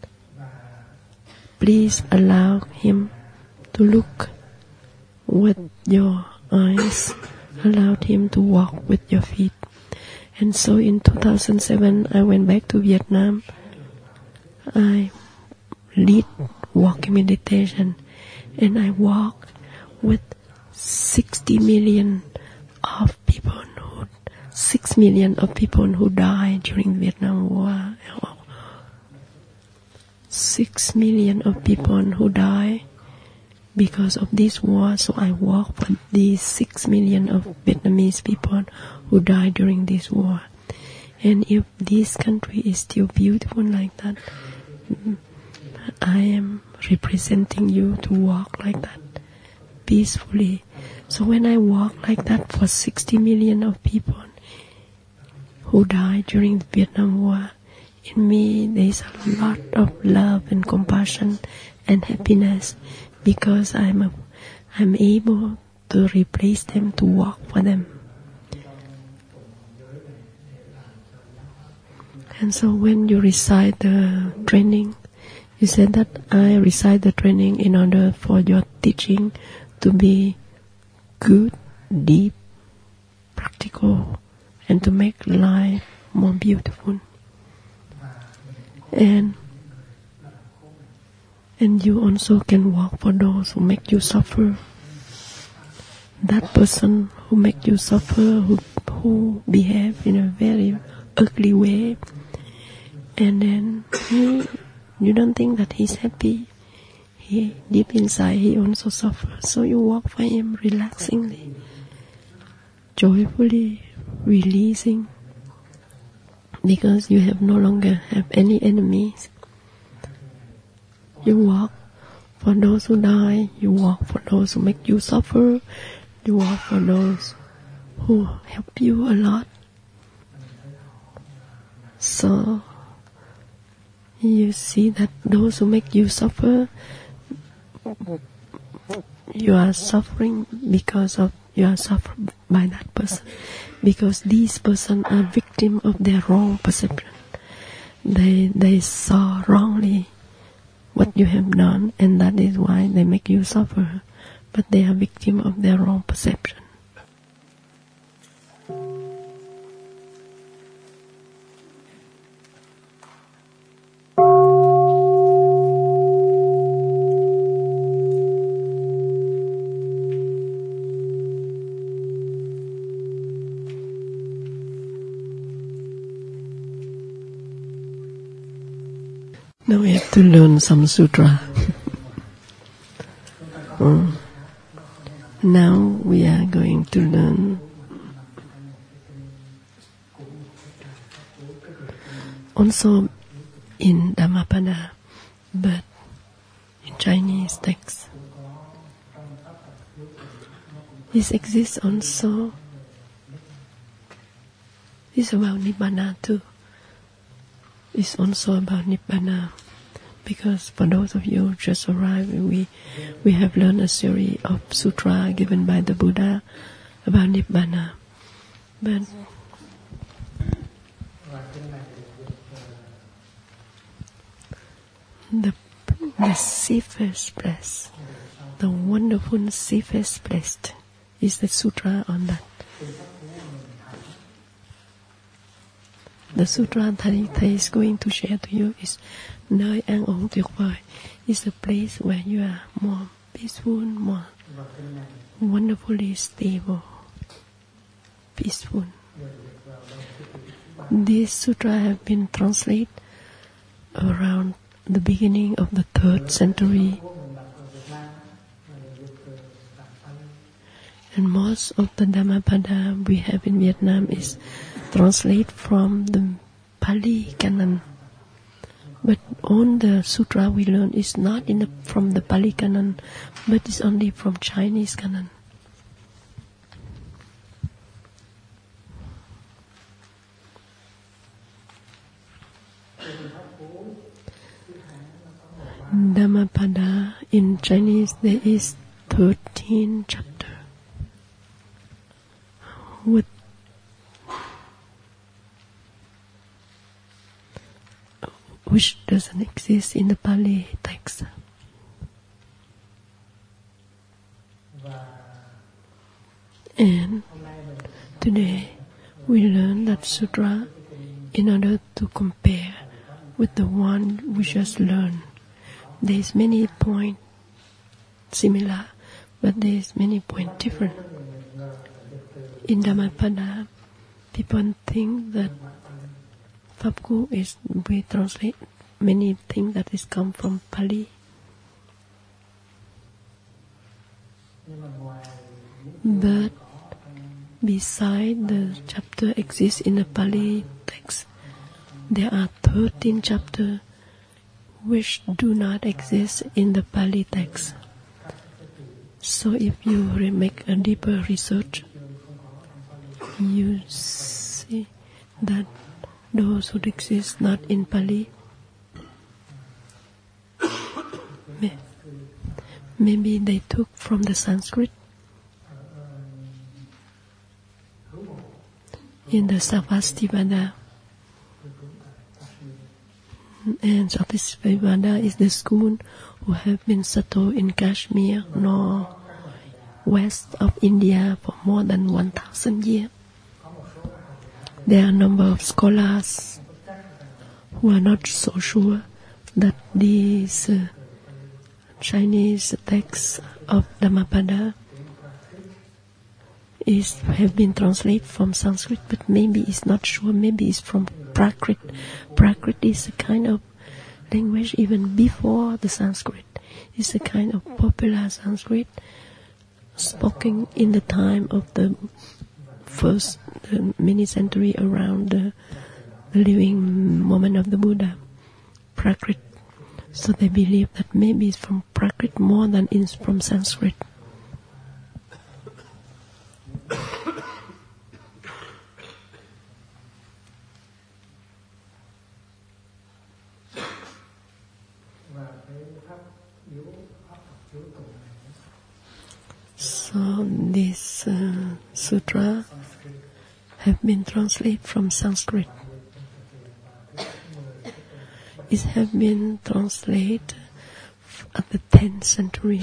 please allow him to look with your eyes. Allowed him to walk with your feet. And so in two thousand seven, I went back to Vietnam. I lead walking meditation, and I walk with sixty million of people who, six million of people who died during the Vietnam War. Six million of people who died because of this war. So I walk for these six million of Vietnamese people who died during this war. And if this country is still beautiful like that, I am representing you to walk like that peacefully. So when I walk like that for sixty million of people who died during the Vietnam War, in me there is a lot of love and compassion and happiness, because I'm a, I'm able to replace them, to walk for them. And so when you recite the training, you said that I recite the training in order for your teaching to be good, deep, practical, and to make life more beautiful. And and you also can walk for those who make you suffer. That person who make you suffer, who who behave in a very ugly way, and then he, you don't think that he's happy. He deep inside he also suffers. So you walk for him relaxingly, joyfully, releasing, because you have no longer have any enemies. You walk for those who die. You walk for those who make you suffer. You walk for those who help you a lot. So you see that those who make you suffer, you are suffering because of you are suffered by that person, because these person are victim of their wrong perception. They they saw wrongly what you have done, and that is why they make you suffer. But they are victim of their wrong perception. Now we have to learn some sutra. mm. Now we are going to learn also in Dhammapada, but in Chinese text. This exists also. It's about Nibbana too. It's also about Nibbana, because for those of you who just arrived, we we have learned a series of sutra given by the Buddha about Nibbana. But the the safest place, the wonderful safest place, is the sutra on that. The sutra Thầy, Thầy is going to share to you is nơi an ổn tuyệt vời. It's a place where you are more peaceful, more wonderfully stable, peaceful. This sutra have been translated around the beginning of the third century. And most of the Dhammapada we have in Vietnam is translated from the Pali Canon. But all the sutra we learn is not in the, from the Pali Canon, but it's only from Chinese Canon. Dhammapada in Chinese there is thirteen chapters with which doesn't exist in the Pali text. And today we learn that sutra in order to compare with the one we just learned. There is many points similar, but there is many points different. In Dhammapada, people think that Pháp Cú is, we translate many things that is come from Pali. But beside the chapter exists in the Pali text, there are thirteen chapters which do not exist in the Pali text. So if you make a deeper research, you see that those who exist not in Pali, maybe they took from the Sanskrit. In the Sarvastivada, and Sarvastivada is the school who have been settled in Kashmir, north west of India for more than one thousand years. There are a number of scholars who are not so sure that these uh, Chinese texts of Dhammapada is have been translated from Sanskrit, but maybe it's not sure. Maybe it's from Prakrit. Prakrit is a kind of language even before the Sanskrit. It's a kind of popular Sanskrit spoken in the time of the first uh, many century around the, the living moment of the Buddha. Prakrit. So they believe that maybe it's from Prakrit more than it's from Sanskrit. So this uh, sutra have been translated from Sanskrit. It have been translated at the tenth century.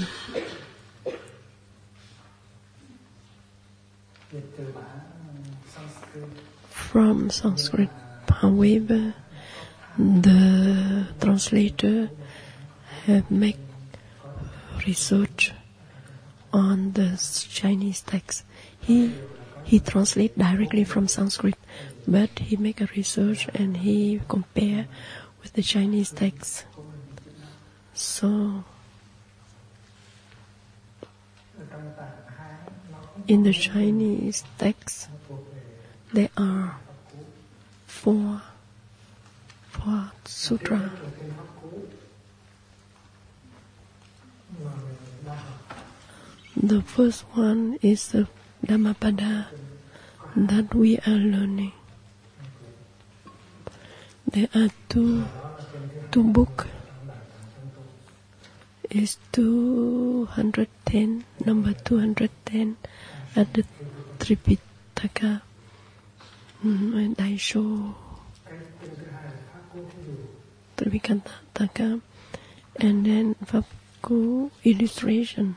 From Sanskrit. However, the translator have made research on the Chinese text. He he translate directly from Sanskrit, but he make a research and he compare with the Chinese text. So in the Chinese text, there are four four sutra. The first one is the Dhammapada that we are learning. There are two two books. It's two hundred ten, number two hundred ten at the Tripitaka. Mm, Daisho Tripitaka, and then Pháp Cú illustration.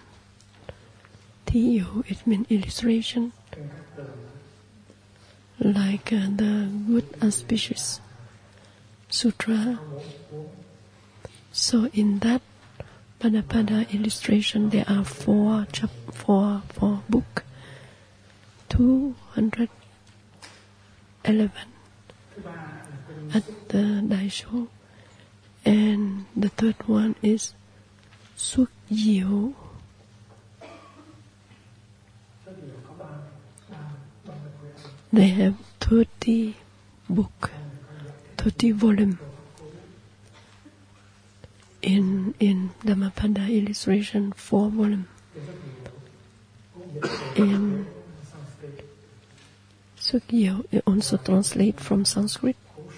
T U, it means illustration, like uh, the Good Auspicious Sutra. So in that Dhammapada illustration, there are four chap, four four book, two hundred eleven at the Daisho, and the third one is Xuất Diệu. They have thirty book, thirty volume. In in Dhammapada illustration, four volume. In Xuất Diệu, they also translate from Sanskrit,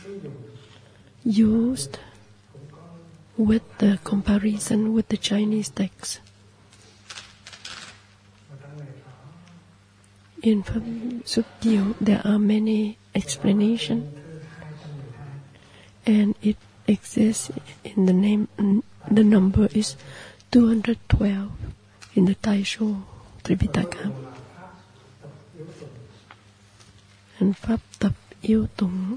used with the comparison with the Chinese text. In Xuất Diệu, there are many explanations, and it exists in the name. The number is two hundred twelve in the Taisho Tripitaka. And Pháp Tập Yếu Tụng.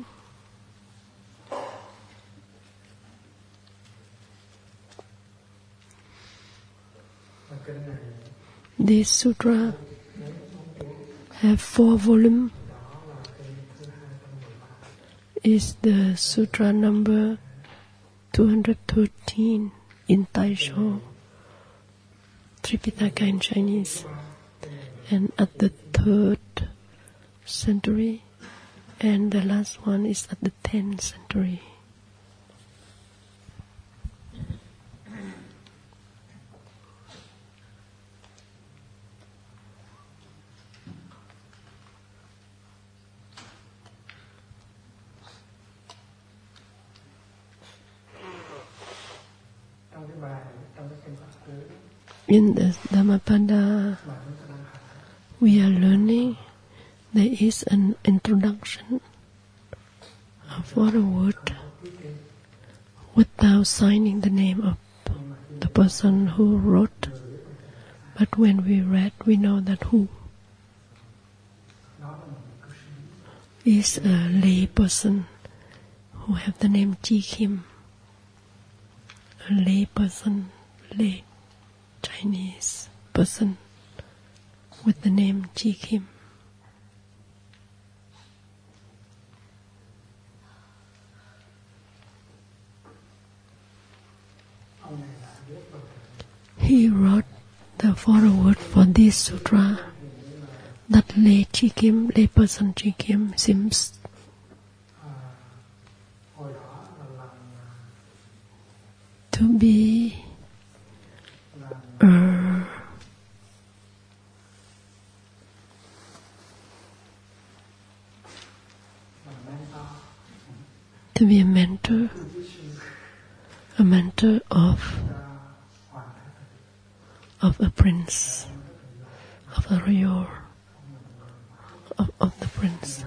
This sutra have four volumes. Is the sutra number two hundred thirteen in Taisho, Tripitaka in Chinese, and at the third century, and the last one is at the tenth century. In the Dhammapada, we are learning there is an introduction for a word without signing the name of the person who wrote. But when we read, we know that who is a lay person who have the name Chi Kim. A lay person, lay Chinese person with the name Chi Kim. He wrote the foreword for this sutra that lay Chi Kim, lay person Chi Kim seems to be uh, to be a mentor, a mentor of of a prince, of a royal, of, of the prince.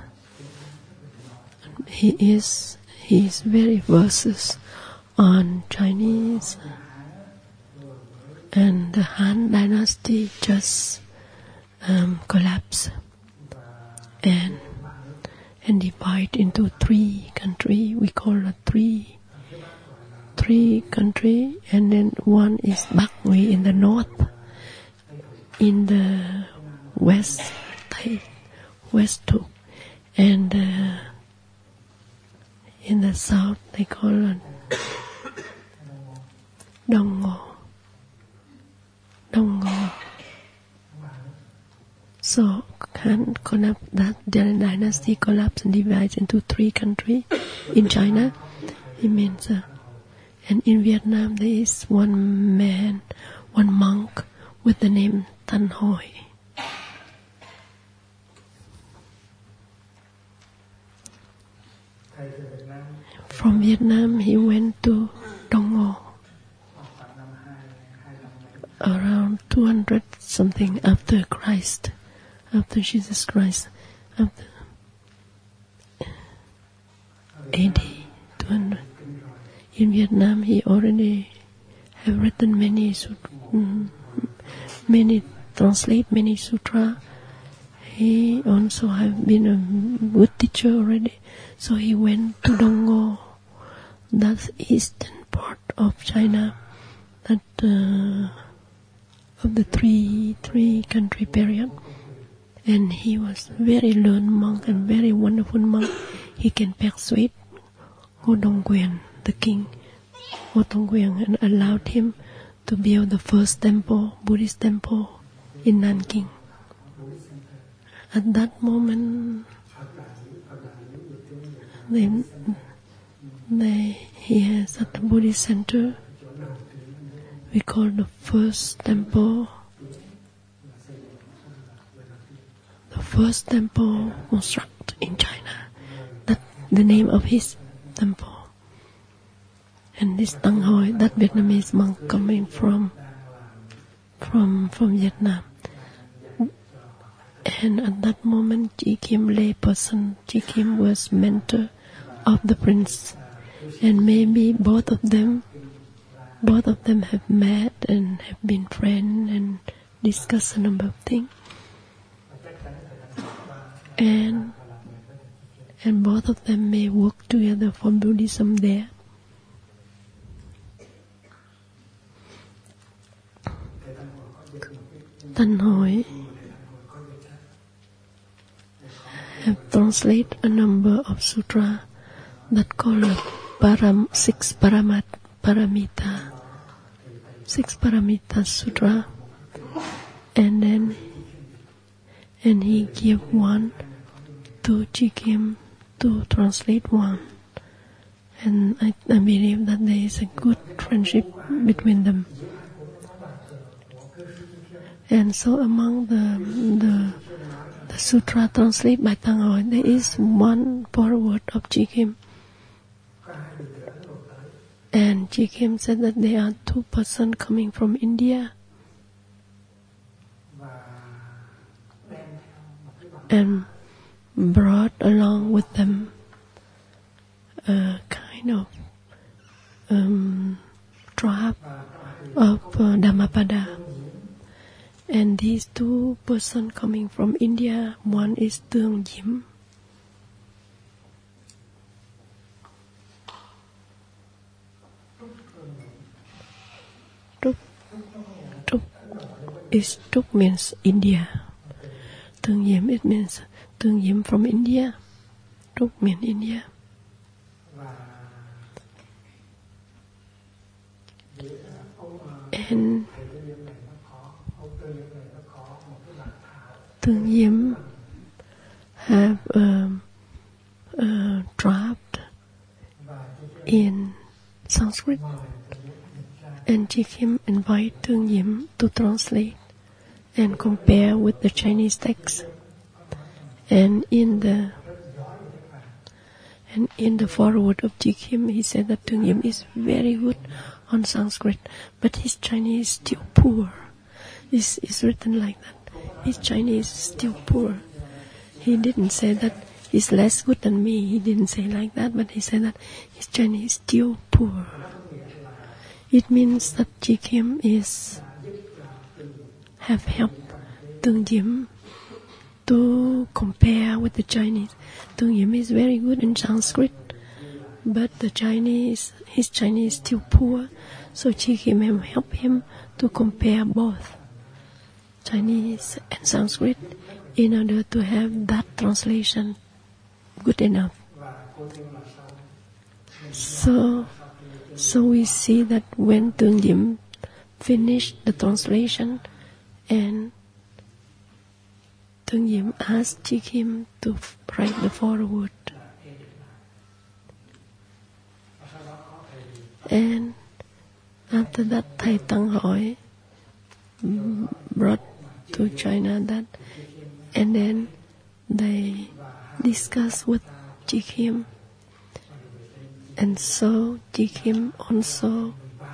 He is he is very verses on Chinese, and the Han Dynasty just um, collapsed and and divide into three country. We call it three three country, and then one is Bakwi in the north, in the west, west too, and uh, in the south they call it Dongo. Dongo. So Han collapse, that dynasty collapsed and divides into three countries in China. It means, uh, and in Vietnam there is one man, one monk with the name Tan Hoi. From Vietnam he went to Dongo around two hundred something after Christ, after Jesus Christ, after A D two hundred. In Vietnam he already have written many many translate many sutra. He also have been a good teacher already. So he went to Dongo, that's eastern part of China, that uh, of the three three country period. And he was very learned monk and very wonderful monk. He can persuade Ngô Dong Quyền, the king, Ngô Dong Quyền, and allowed him to build the first temple, Buddhist temple in Nanking. At that moment, they, they, he has at the Buddhist center, we call the first temple, the first temple constructed in China. That's the name of his temple. And this Tăng Hoi, that Vietnamese monk coming from, from, from Vietnam. And at that moment, Chi Kim, lay person, Chi Kim was mentor of the prince. And maybe both of them, both of them have met and have been friends and discussed a number of things. And, and both of them may work together for Buddhism there. Tan translate a number of sutra that called param, six paramat, paramita, six paramita sutra, and then and he gave one to Chi Kim to translate one, and I, I believe that there is a good friendship between them. And so among the the, the sutra translated by Tăng Hội, there is one foreword of Chi Kim. And Chi Kim said that there are two persons coming from India and brought along with them a kind of um, tribe of uh, Dhammapada. And these two persons coming from India, one is Tương Diễm. Trúc, Trúc is Trúc means India. Tương Diễm it means Tương Diễm from India. Trúc means India. And Tương Diễm have a, a draft in Sanskrit, and Chi Kim invite Tương Diễm to translate and compare with the Chinese text. And in the and in the foreword of Chi Kim, he said that Tương Diễm is very good on Sanskrit, but his Chinese is still poor. It's, it's written like that. His Chinese is still poor. He didn't say that he's less good than me. He didn't say like that, but he said that his Chinese is still poor. It means that Chi Kim is have helped Tương Diễm to compare with the Chinese. Tương Diễm is very good in Sanskrit, but the Chinese, his Chinese is still poor. So Chi Kim have helped him to compare both Chinese and Sanskrit in order to have that translation good enough. So, so we see that when Tương Diễm finished the translation, and Tương Diễm asked Chi Kim to write the foreword, and after that Thầy Tăng Hội brought to China that, and then they discussed with Chi Kim, and so Chi Kim also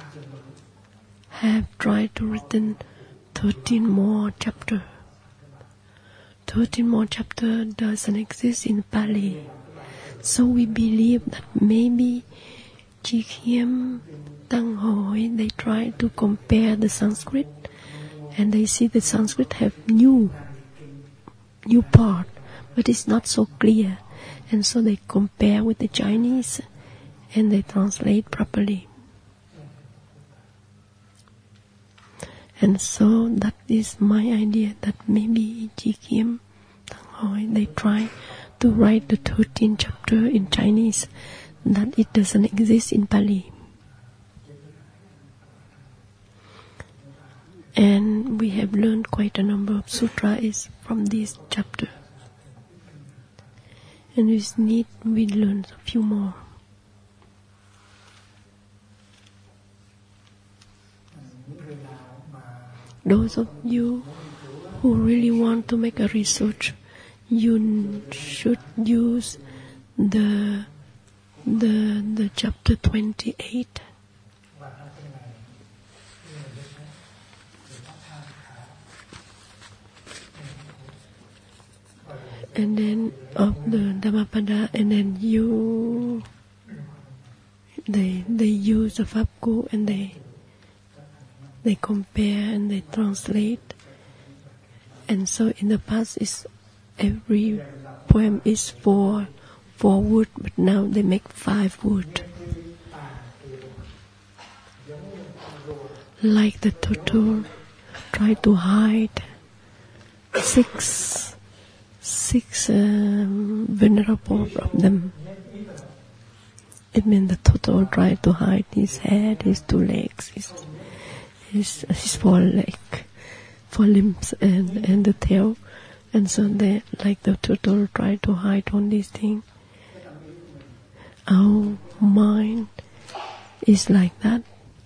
have tried to written thirteen more chapter. Thirteen more chapter doesn't exist in Pali, so we believe that maybe Chi Kim, Tăng Hội, they try to compare the Sanskrit, and they see the Sanskrit have new, new part, but it's not so clear, and so they compare with the Chinese, and they translate properly. And so that is my idea, that maybe Chi Kim, Tăng Hội, they try to write the thirteenth chapter in Chinese, that it doesn't exist in Pali. And we have learned quite a number of sutras from this chapter. And we need, we learn a few more. Those of you who really want to make a research, you should use the the the chapter twenty-eight. And then of the Dhammapada, and then you they they use the Pháp Cú, and they they compare and they translate. And so in the past is every poem is four four word, but now they make five word. Like the turtle try to hide six six um, venerable of them. It means the total tried to hide his head, his two legs, his his, his four leg, four limbs, and and the tail, and so they like the total try to hide all these things. Our mind is like that.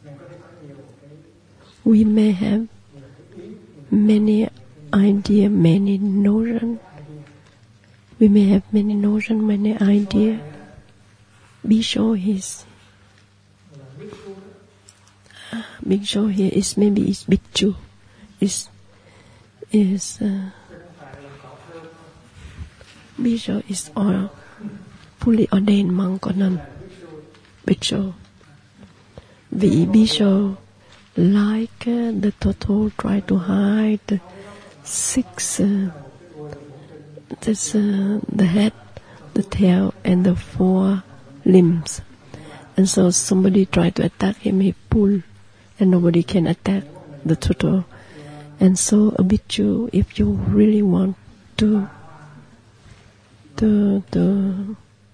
We may have many ideas, many notions. We may have many notions, many ideas. Bisho is uh, Bisho here is maybe is Bichu, is is uh, Bisho is or fully ordained monk or nun. Bisho, the Bisho like uh, the total try to hide the six. Uh, this uh, the head, the tail, and the four limbs, and so somebody tried to attack him, he pull, and nobody can attack the total. And so a bhikkhu, if you really want to, to, to,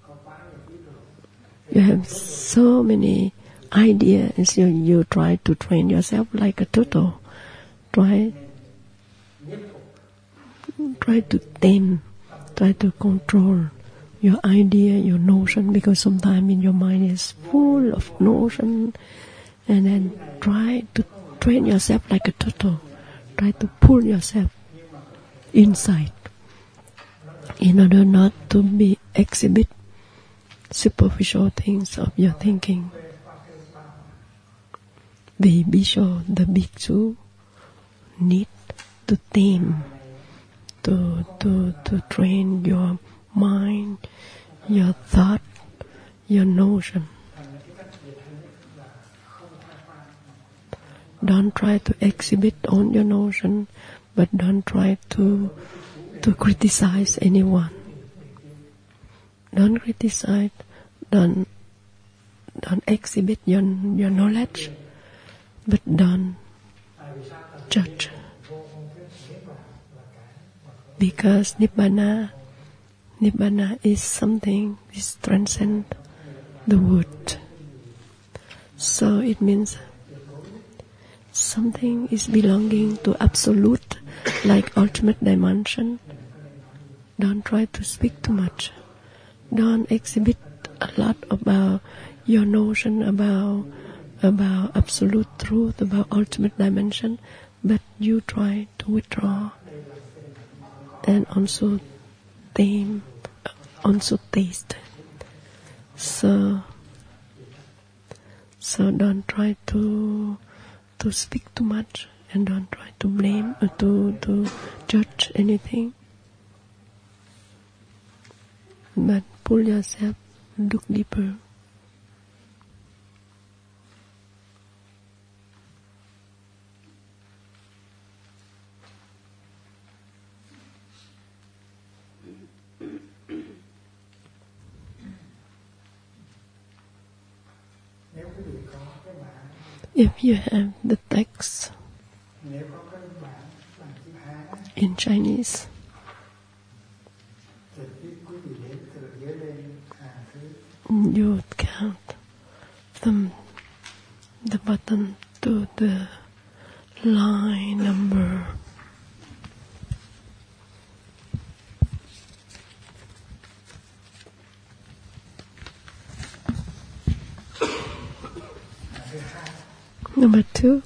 you have so many ideas, and so you try to train yourself like a total. Try, try to tame, try to control your idea, your notion, because sometimes in your mind is full of notion, and then try to train yourself like a turtle. Try to pull yourself inside in order not to be exhibit superficial things of your thinking. The bhikkhu, the bhikkhu need to tame, to to to train your mind, your thought, your notion. Don't try to exhibit on your notion, but don't try to to criticize anyone. Don't criticize, don't don't exhibit your your knowledge, but don't judge. Because Nibbana Nibbana is something which transcends the world. So it means something is belonging to absolute, like ultimate dimension. Don't try to speak too much. Don't exhibit a lot about your notion about about absolute truth, about ultimate dimension, but you try to withdraw and also tame, also taste. So, so don't try to to speak too much, and don't try to blame or to to judge anything. But pull yourself, look deeper. If you have the text in Chinese, you count from the bottom to the line number number two.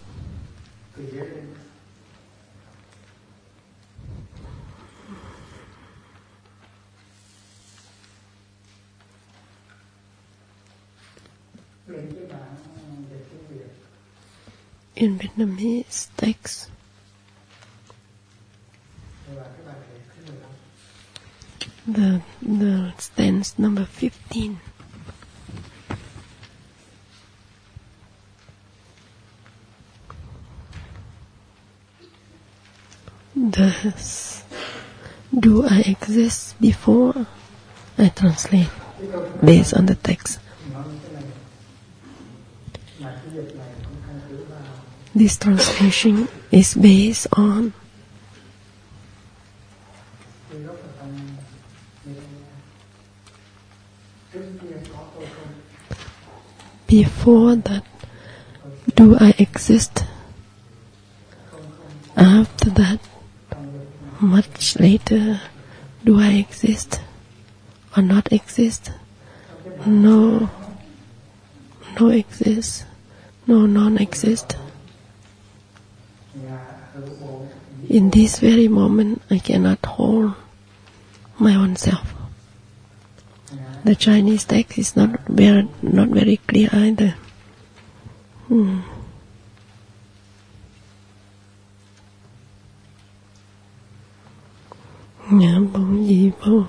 In Vietnamese text, the the stance number fifteen. Thus, do I exist before? I translate based on the text. This translation is based on Before that, do I exist? After that, much later, do I exist or not exist? No, no exist, no non-exist. In this very moment, I cannot hold my own self. The Chinese text is not very, not very clear either. Hmm. Nhã bổn dị vô.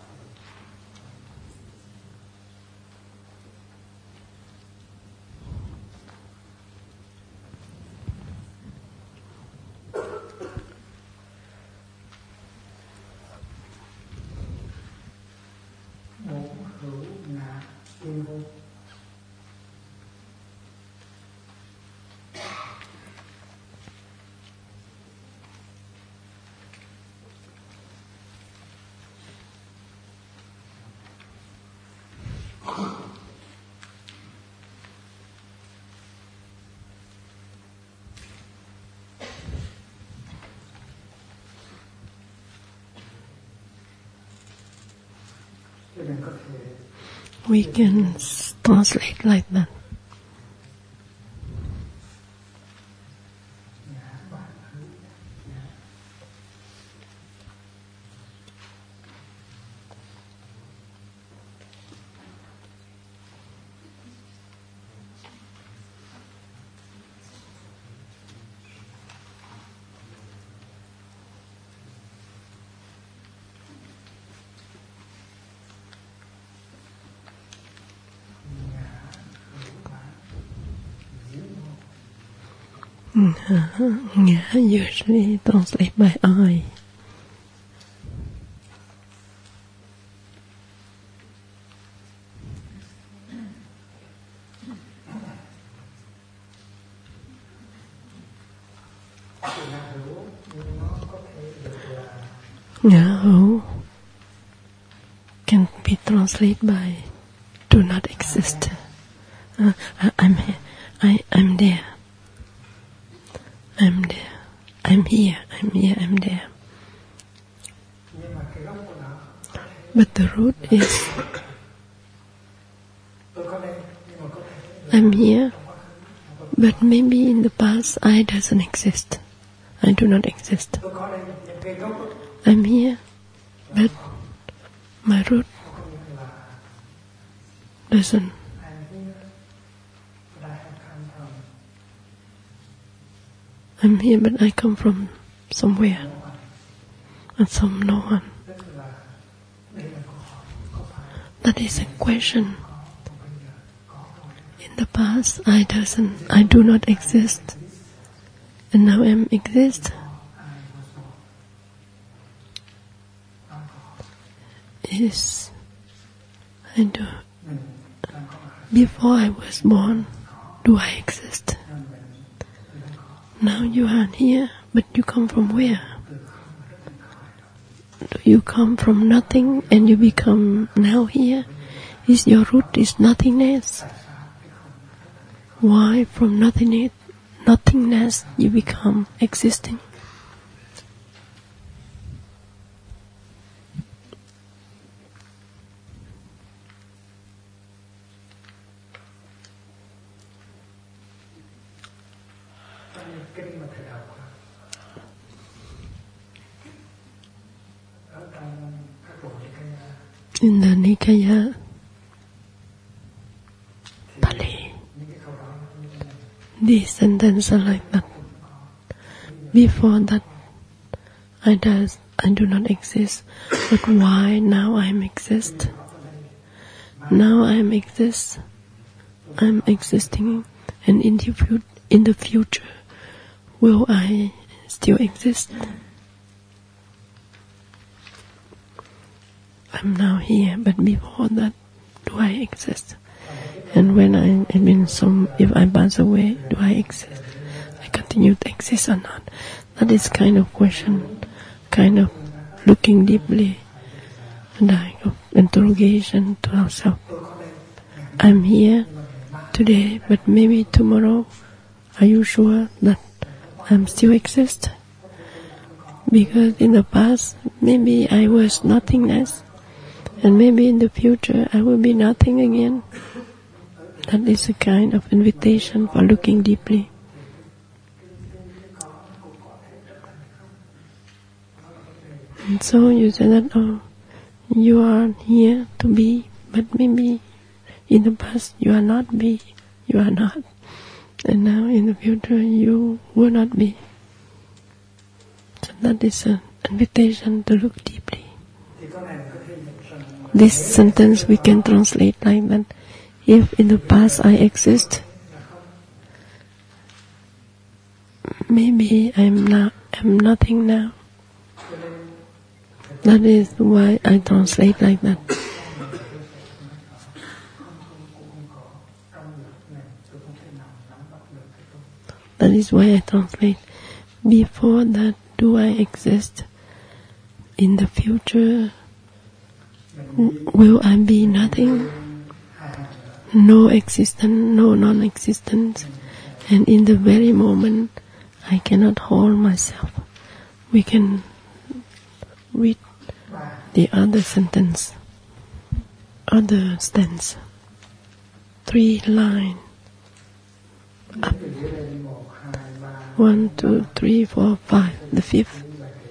We can translate like that. Ngã usually translate by I. Ngã hữu can be translated by do not exist. Uh, I, I'm here. I, I'm there. I'm there. I'm here. I'm here. I'm there. But the root is I'm here, but maybe in the past I doesn't exist. I do not exist. I'm here, but my root doesn't. I'm here, but I come from somewhere, and from no one. That is a question. In the past, I doesn't, I do not exist, and now I exist. Is I do. Before I was born, do I exist? Now you are here, but you come from where? Do you come from nothing and you become now here? Is your root is nothingness? Why from nothingness, nothingness you become existing? In the Nikaya Pali, these sentences are like that. Before that, I does I do not exist, but why now I am exist? Now I am exist. I am existing, and in the future, in the future, will I still exist? I'm now here, but before that, do I exist? And when I, I mean, some, if I pass away, do I exist? I continue to exist or not? That is kind of question, kind of looking deeply, and kind of interrogation to ourselves. I'm here today, but maybe tomorrow, are you sure that I'm still exist? Because in the past, maybe I was nothingness, and maybe in the future I will be nothing again. That is a kind of invitation for looking deeply. And so you say that, oh, you are here to be, but maybe in the past you are not be, you are not. And now in the future you will not be. So that is an invitation to look deeply. This sentence we can translate like that. If in the past I exist, maybe I'm not, I'm nothing now. That is why I translate like that. That is why I translate. Before that, do I exist? In the future, will I be nothing? No existence, no non-existence. And in the very moment, I cannot hold myself. We can read the other sentence, other stanza. Three lines up. One, two, three, four, five. The fifth.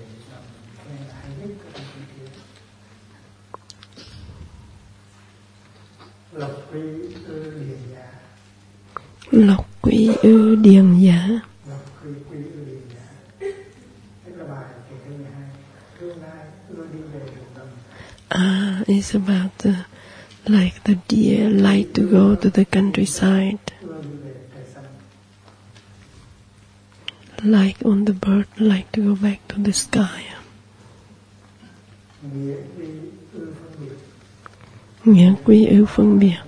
Lộc quý ư điền giả. Ah, it's about the, like the deer like to go to the countryside. Like on the bird like to go back to the sky. Nghĩa quý ư phân biệt.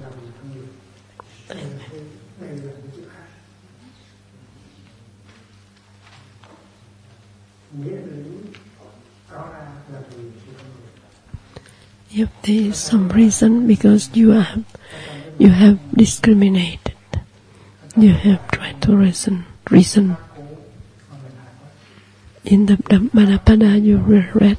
If there is some reason, because you have you have discriminated, you have tried to reason reason. In the Dhammapada you read,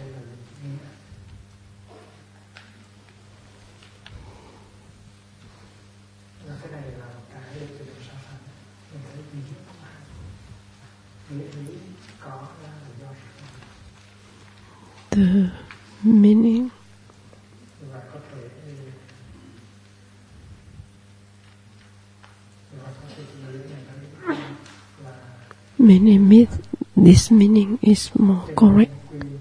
the meaning. Many myth, this meaning is more correct.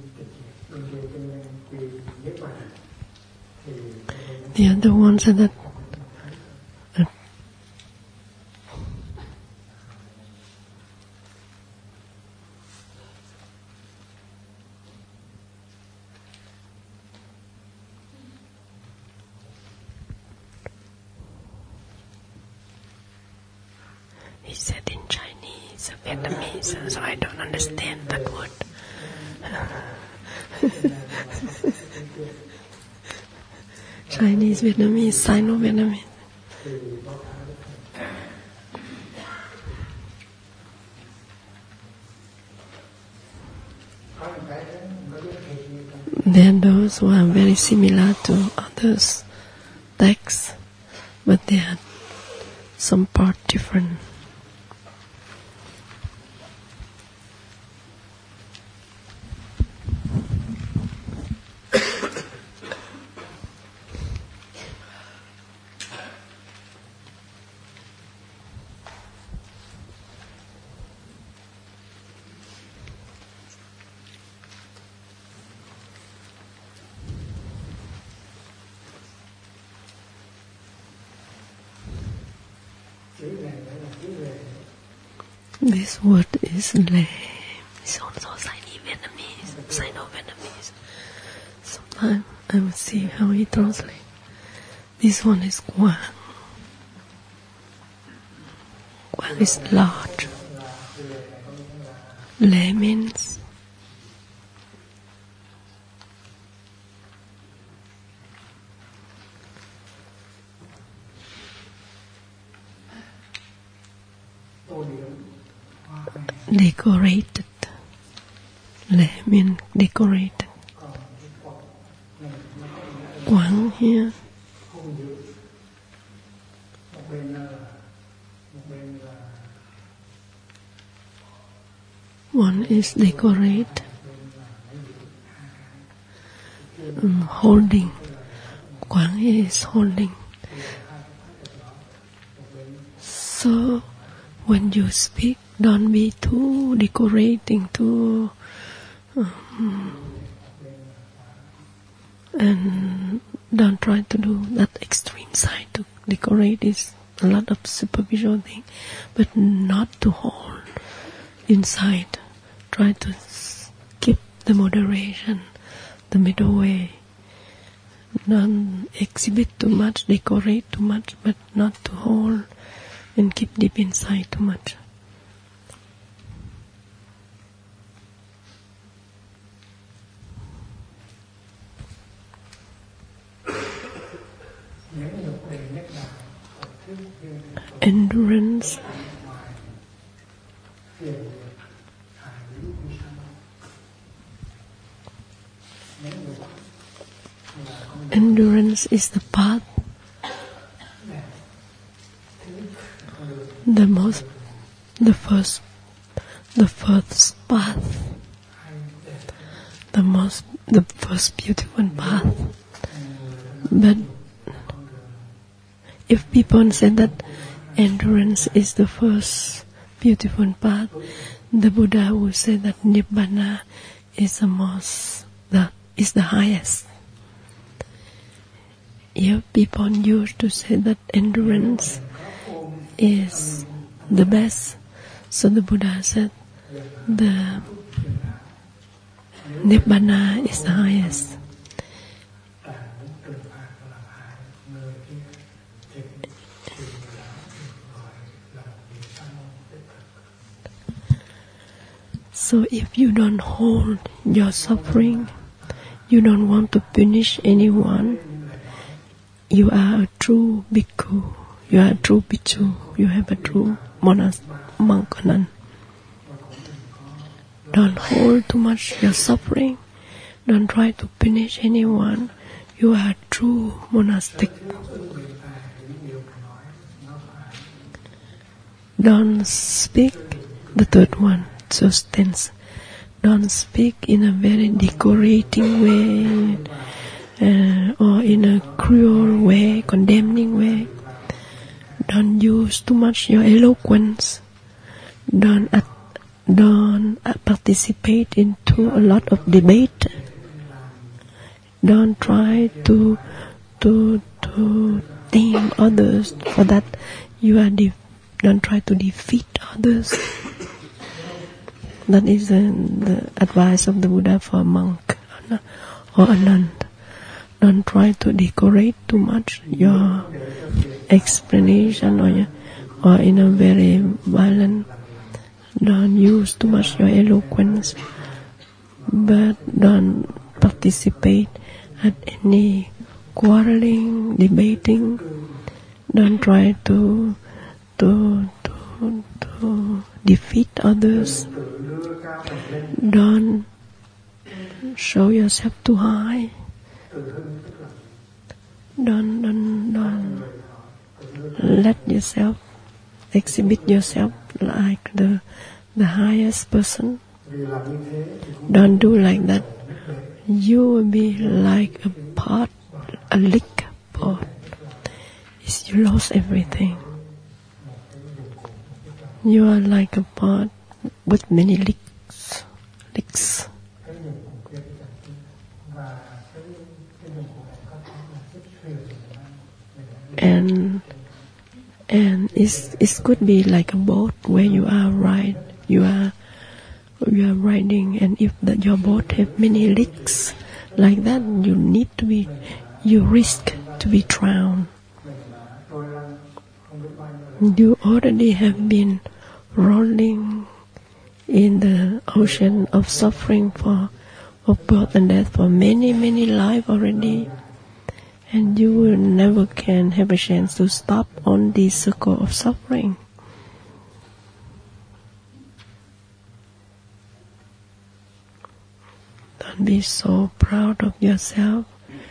The other ones are that uh, he said in Chinese, Vietnamese, so I don't understand that word. Chinese, Vietnamese, Sino-Vietnamese. There are those who are very similar to others' texts, but they are some part different. This word is lệ. It's also Sino-Vietnamese. Sino-Vietnamese. Sometimes I will see how he translates. This one is Quang. Quang is large. Lệ means decorated. Le means decorated. Quang here. One is decorate, um, holding. Quang is holding. So when you speak, don't be too decorating, too um, and don't try to do that extreme side. To decorate is a lot of superficial thing, but not to hold inside. Try to keep the moderation, the middle way. Don't exhibit too much, decorate too much, but not to hold and keep deep inside too much. Endurance. Endurance is the path, the most, the first, the first path, the most, the first beautiful path. But if people say that endurance is the first beautiful path, the Buddha would say that Nibbana is the most, the is the highest. If people used to say that endurance is the best, so the Buddha said the Nibbana is the highest. So if you don't hold your suffering, you don't want to punish anyone, you are a true bhikkhu, you are a true bhikkhu, you have a true monast, monk or nun. Don't hold too much your suffering, don't try to punish anyone, you are a true monastic. Don't speak, the third one, substance. Don't speak in a very decorating way uh, or in a cruel way, condemning way. Don't use too much your eloquence. Don't uh, don't uh, participate into a lot of debate. Don't try to to to tame others. For that, you are de- don't try to defeat others. That is uh, the advice of the Buddha for a monk or a nun. Don't try to decorate too much your explanation or, your, or in a very violent. Don't use too much your eloquence, but don't participate at any quarreling, debating. Don't try to to to to defeat others. Don't show yourself too high. Don't, don't, don't let yourself exhibit yourself like the the highest person. Don't do like that. You will be like a pot, a leak pot. Is you lost everything. You are like a pot with many leaks. Leaks. And and it's it could be like a boat where you are right you are you are riding, and if that your boat have many leaks like that, you need to be you risk to be drowned. You already have been rolling in the ocean of suffering for of birth and death for many many lives already. And you will never can have a chance to stop on this circle of suffering. Don't be so proud of yourself.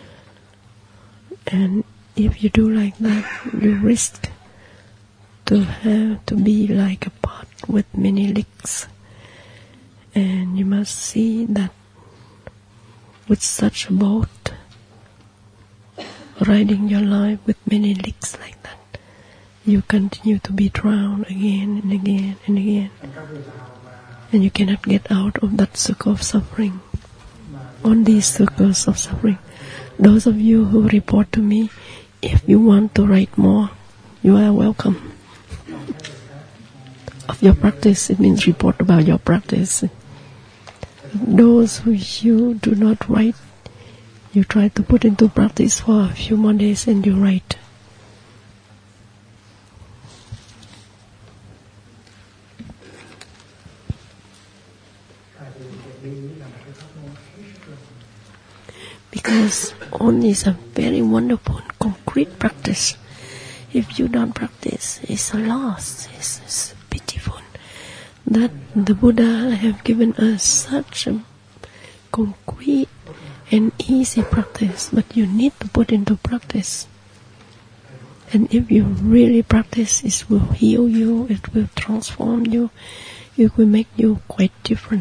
And if you do like that, you risk to have to be like a pot with many leaks. And you must see that with such a boat, riding your life with many leaks like that, you continue to be drowned again and again and again. And you cannot get out of that circle of suffering. On these circles of suffering, those of you who report to me, if you want to write more, you are welcome. Of your practice, it means report about your practice. Those who you do not write, you try to put into practice for a few more days and you write. Because only is a very wonderful and concrete practice. If you don't practice, it's a loss. It's, it's pitiful that the Buddha have given us such a concrete and easy practice, but you need to put into practice. And if you really practice, it will heal you, it will transform you, it will make you quite different.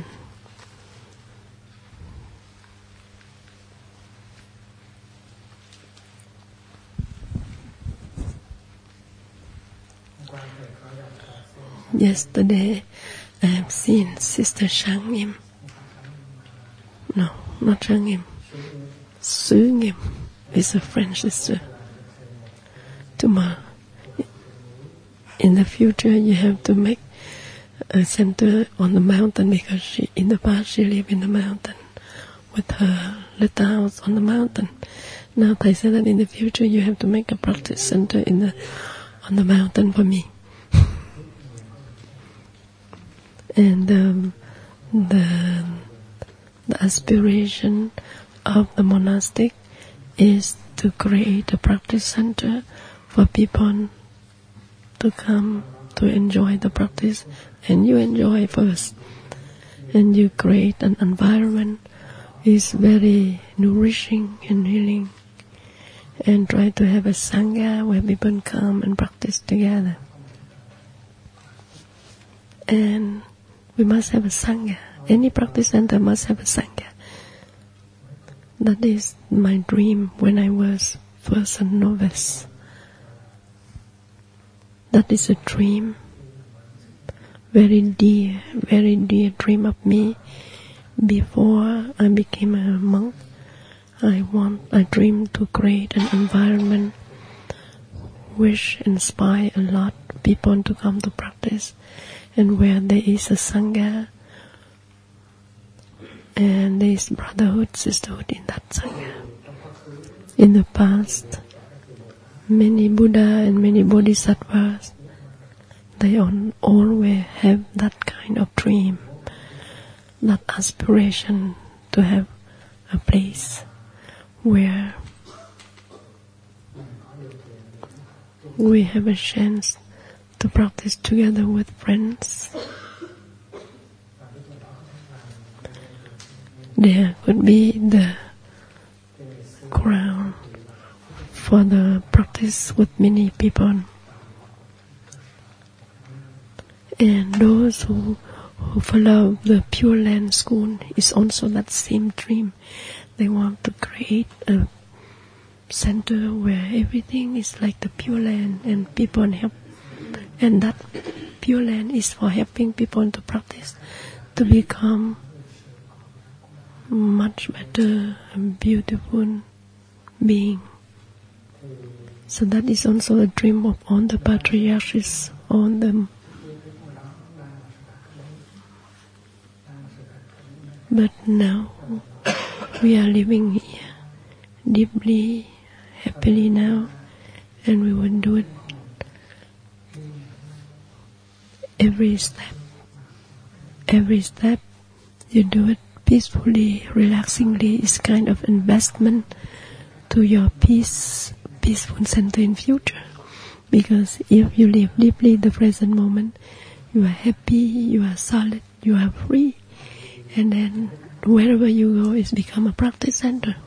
Yesterday, I have seen Sister Shang Im. No, not Shang Im. Su Im is a French sister. Tomorrow, in the future, you have to make a center on the mountain because she, in the past, she lived in the mountain with her little house on the mountain. Now, Thầy said that in the future, you have to make a practice center in the on the mountain for me. And um, the the aspiration of the monastic is to create a practice center for people to come to enjoy the practice, and you enjoy first, and you create an environment is very nourishing and healing, and try to have a sangha where people come and practice together. And we must have a sangha. Any practice center must have a sangha. That is my dream when I was first a novice. That is a dream, very dear, very dear dream of me. Before I became a monk, I want, I dream to create an environment which inspire a lot of people to come to practice, and where there is a sangha and there is brotherhood, sisterhood in that sangha. In the past, many Buddha and many Bodhisattvas, they all, always have that kind of dream, that aspiration to have a place where we have a chance to practice together with friends. There could be the ground for the practice with many people. And those who, who follow the Pure Land School is also that same dream. They want to create a center where everything is like the Pure Land and people help. And that Pure Land is for helping people to practice, to become much better and beautiful being. So that is also a dream of all the patriarchs, all them. But now we are living here deeply, happily now, and we will do it every step. Every step you do it peacefully, relaxingly, is kind of investment to your peace, peaceful center in future. Because if you live deeply the present moment, you are happy, you are solid, you are free. And then wherever you go, it's become a practice center.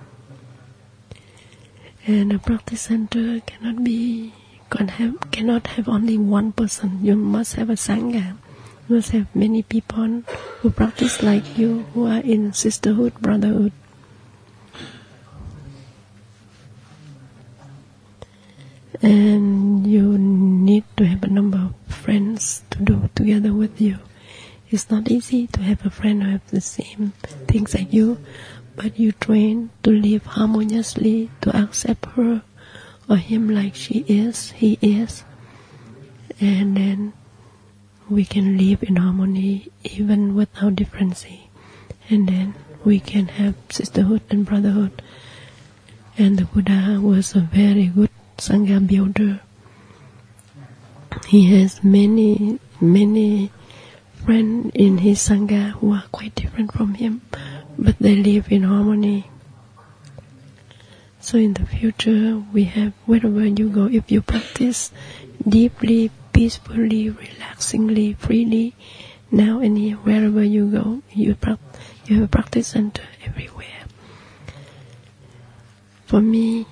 And a practice center cannot be, can have, cannot have only one person. You must have a sangha. You must have many people who practice like you, who are in sisterhood, brotherhood. And you need to have a number of friends to do together with you. It's not easy to have a friend who have the same things like you, but you train to live harmoniously, to accept her or him like she is, he is, and then we can live in harmony even without difference, and then we can have sisterhood and brotherhood. And the Buddha was a very good Sangha builder. He has many, many friends in his Sangha who are quite different from him, but they live in harmony. So in the future, we have, wherever you go, if you practice deeply, peacefully, relaxingly, freely, now and here, wherever you go, you, pra- you have a practice center everywhere. For me,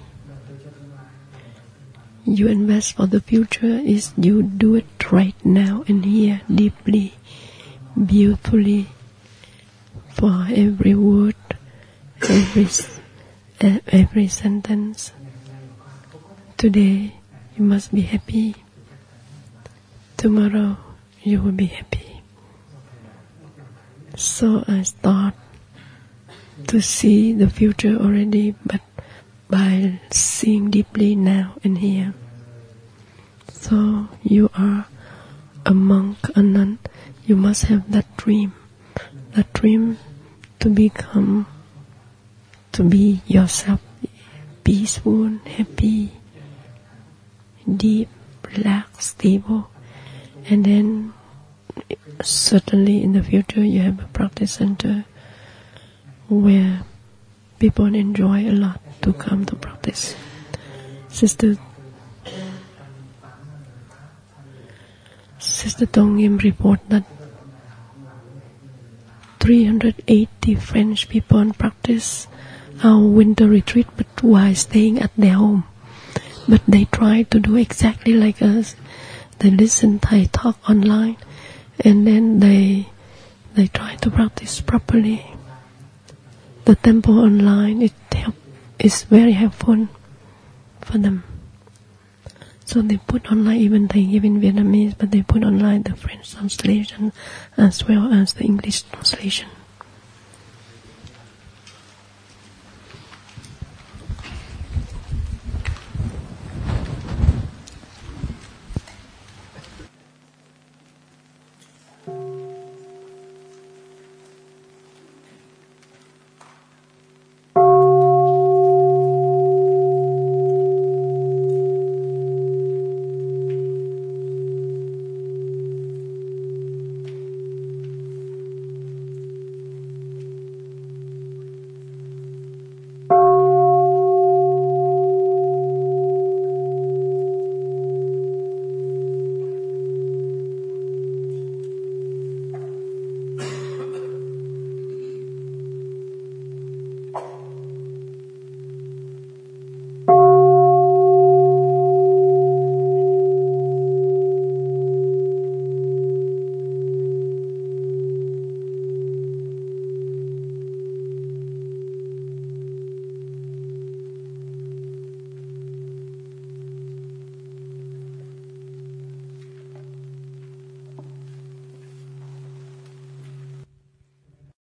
you invest for the future is you do it right now and here, deeply, beautifully, for every word, every every sentence. Today you must be happy. Tomorrow you will be happy. So I start to see the future already, but by seeing deeply now and here. So you are a monk, a nun. You must have that dream, that dream to become, to be yourself, peaceful, happy, deep, relaxed, stable. And then certainly in the future you have a practice center where people enjoy a lot to come to practice. Sister Sister Tongim report that three hundred eighty French people practice our winter retreat, but while staying at their home. But they try to do exactly like us. They listen Thai talk online, and then they they try to practice properly. The temple online, it help, is very helpful for them. So they put online, even they give in Vietnamese, but they put online the French translation as well as the English translation.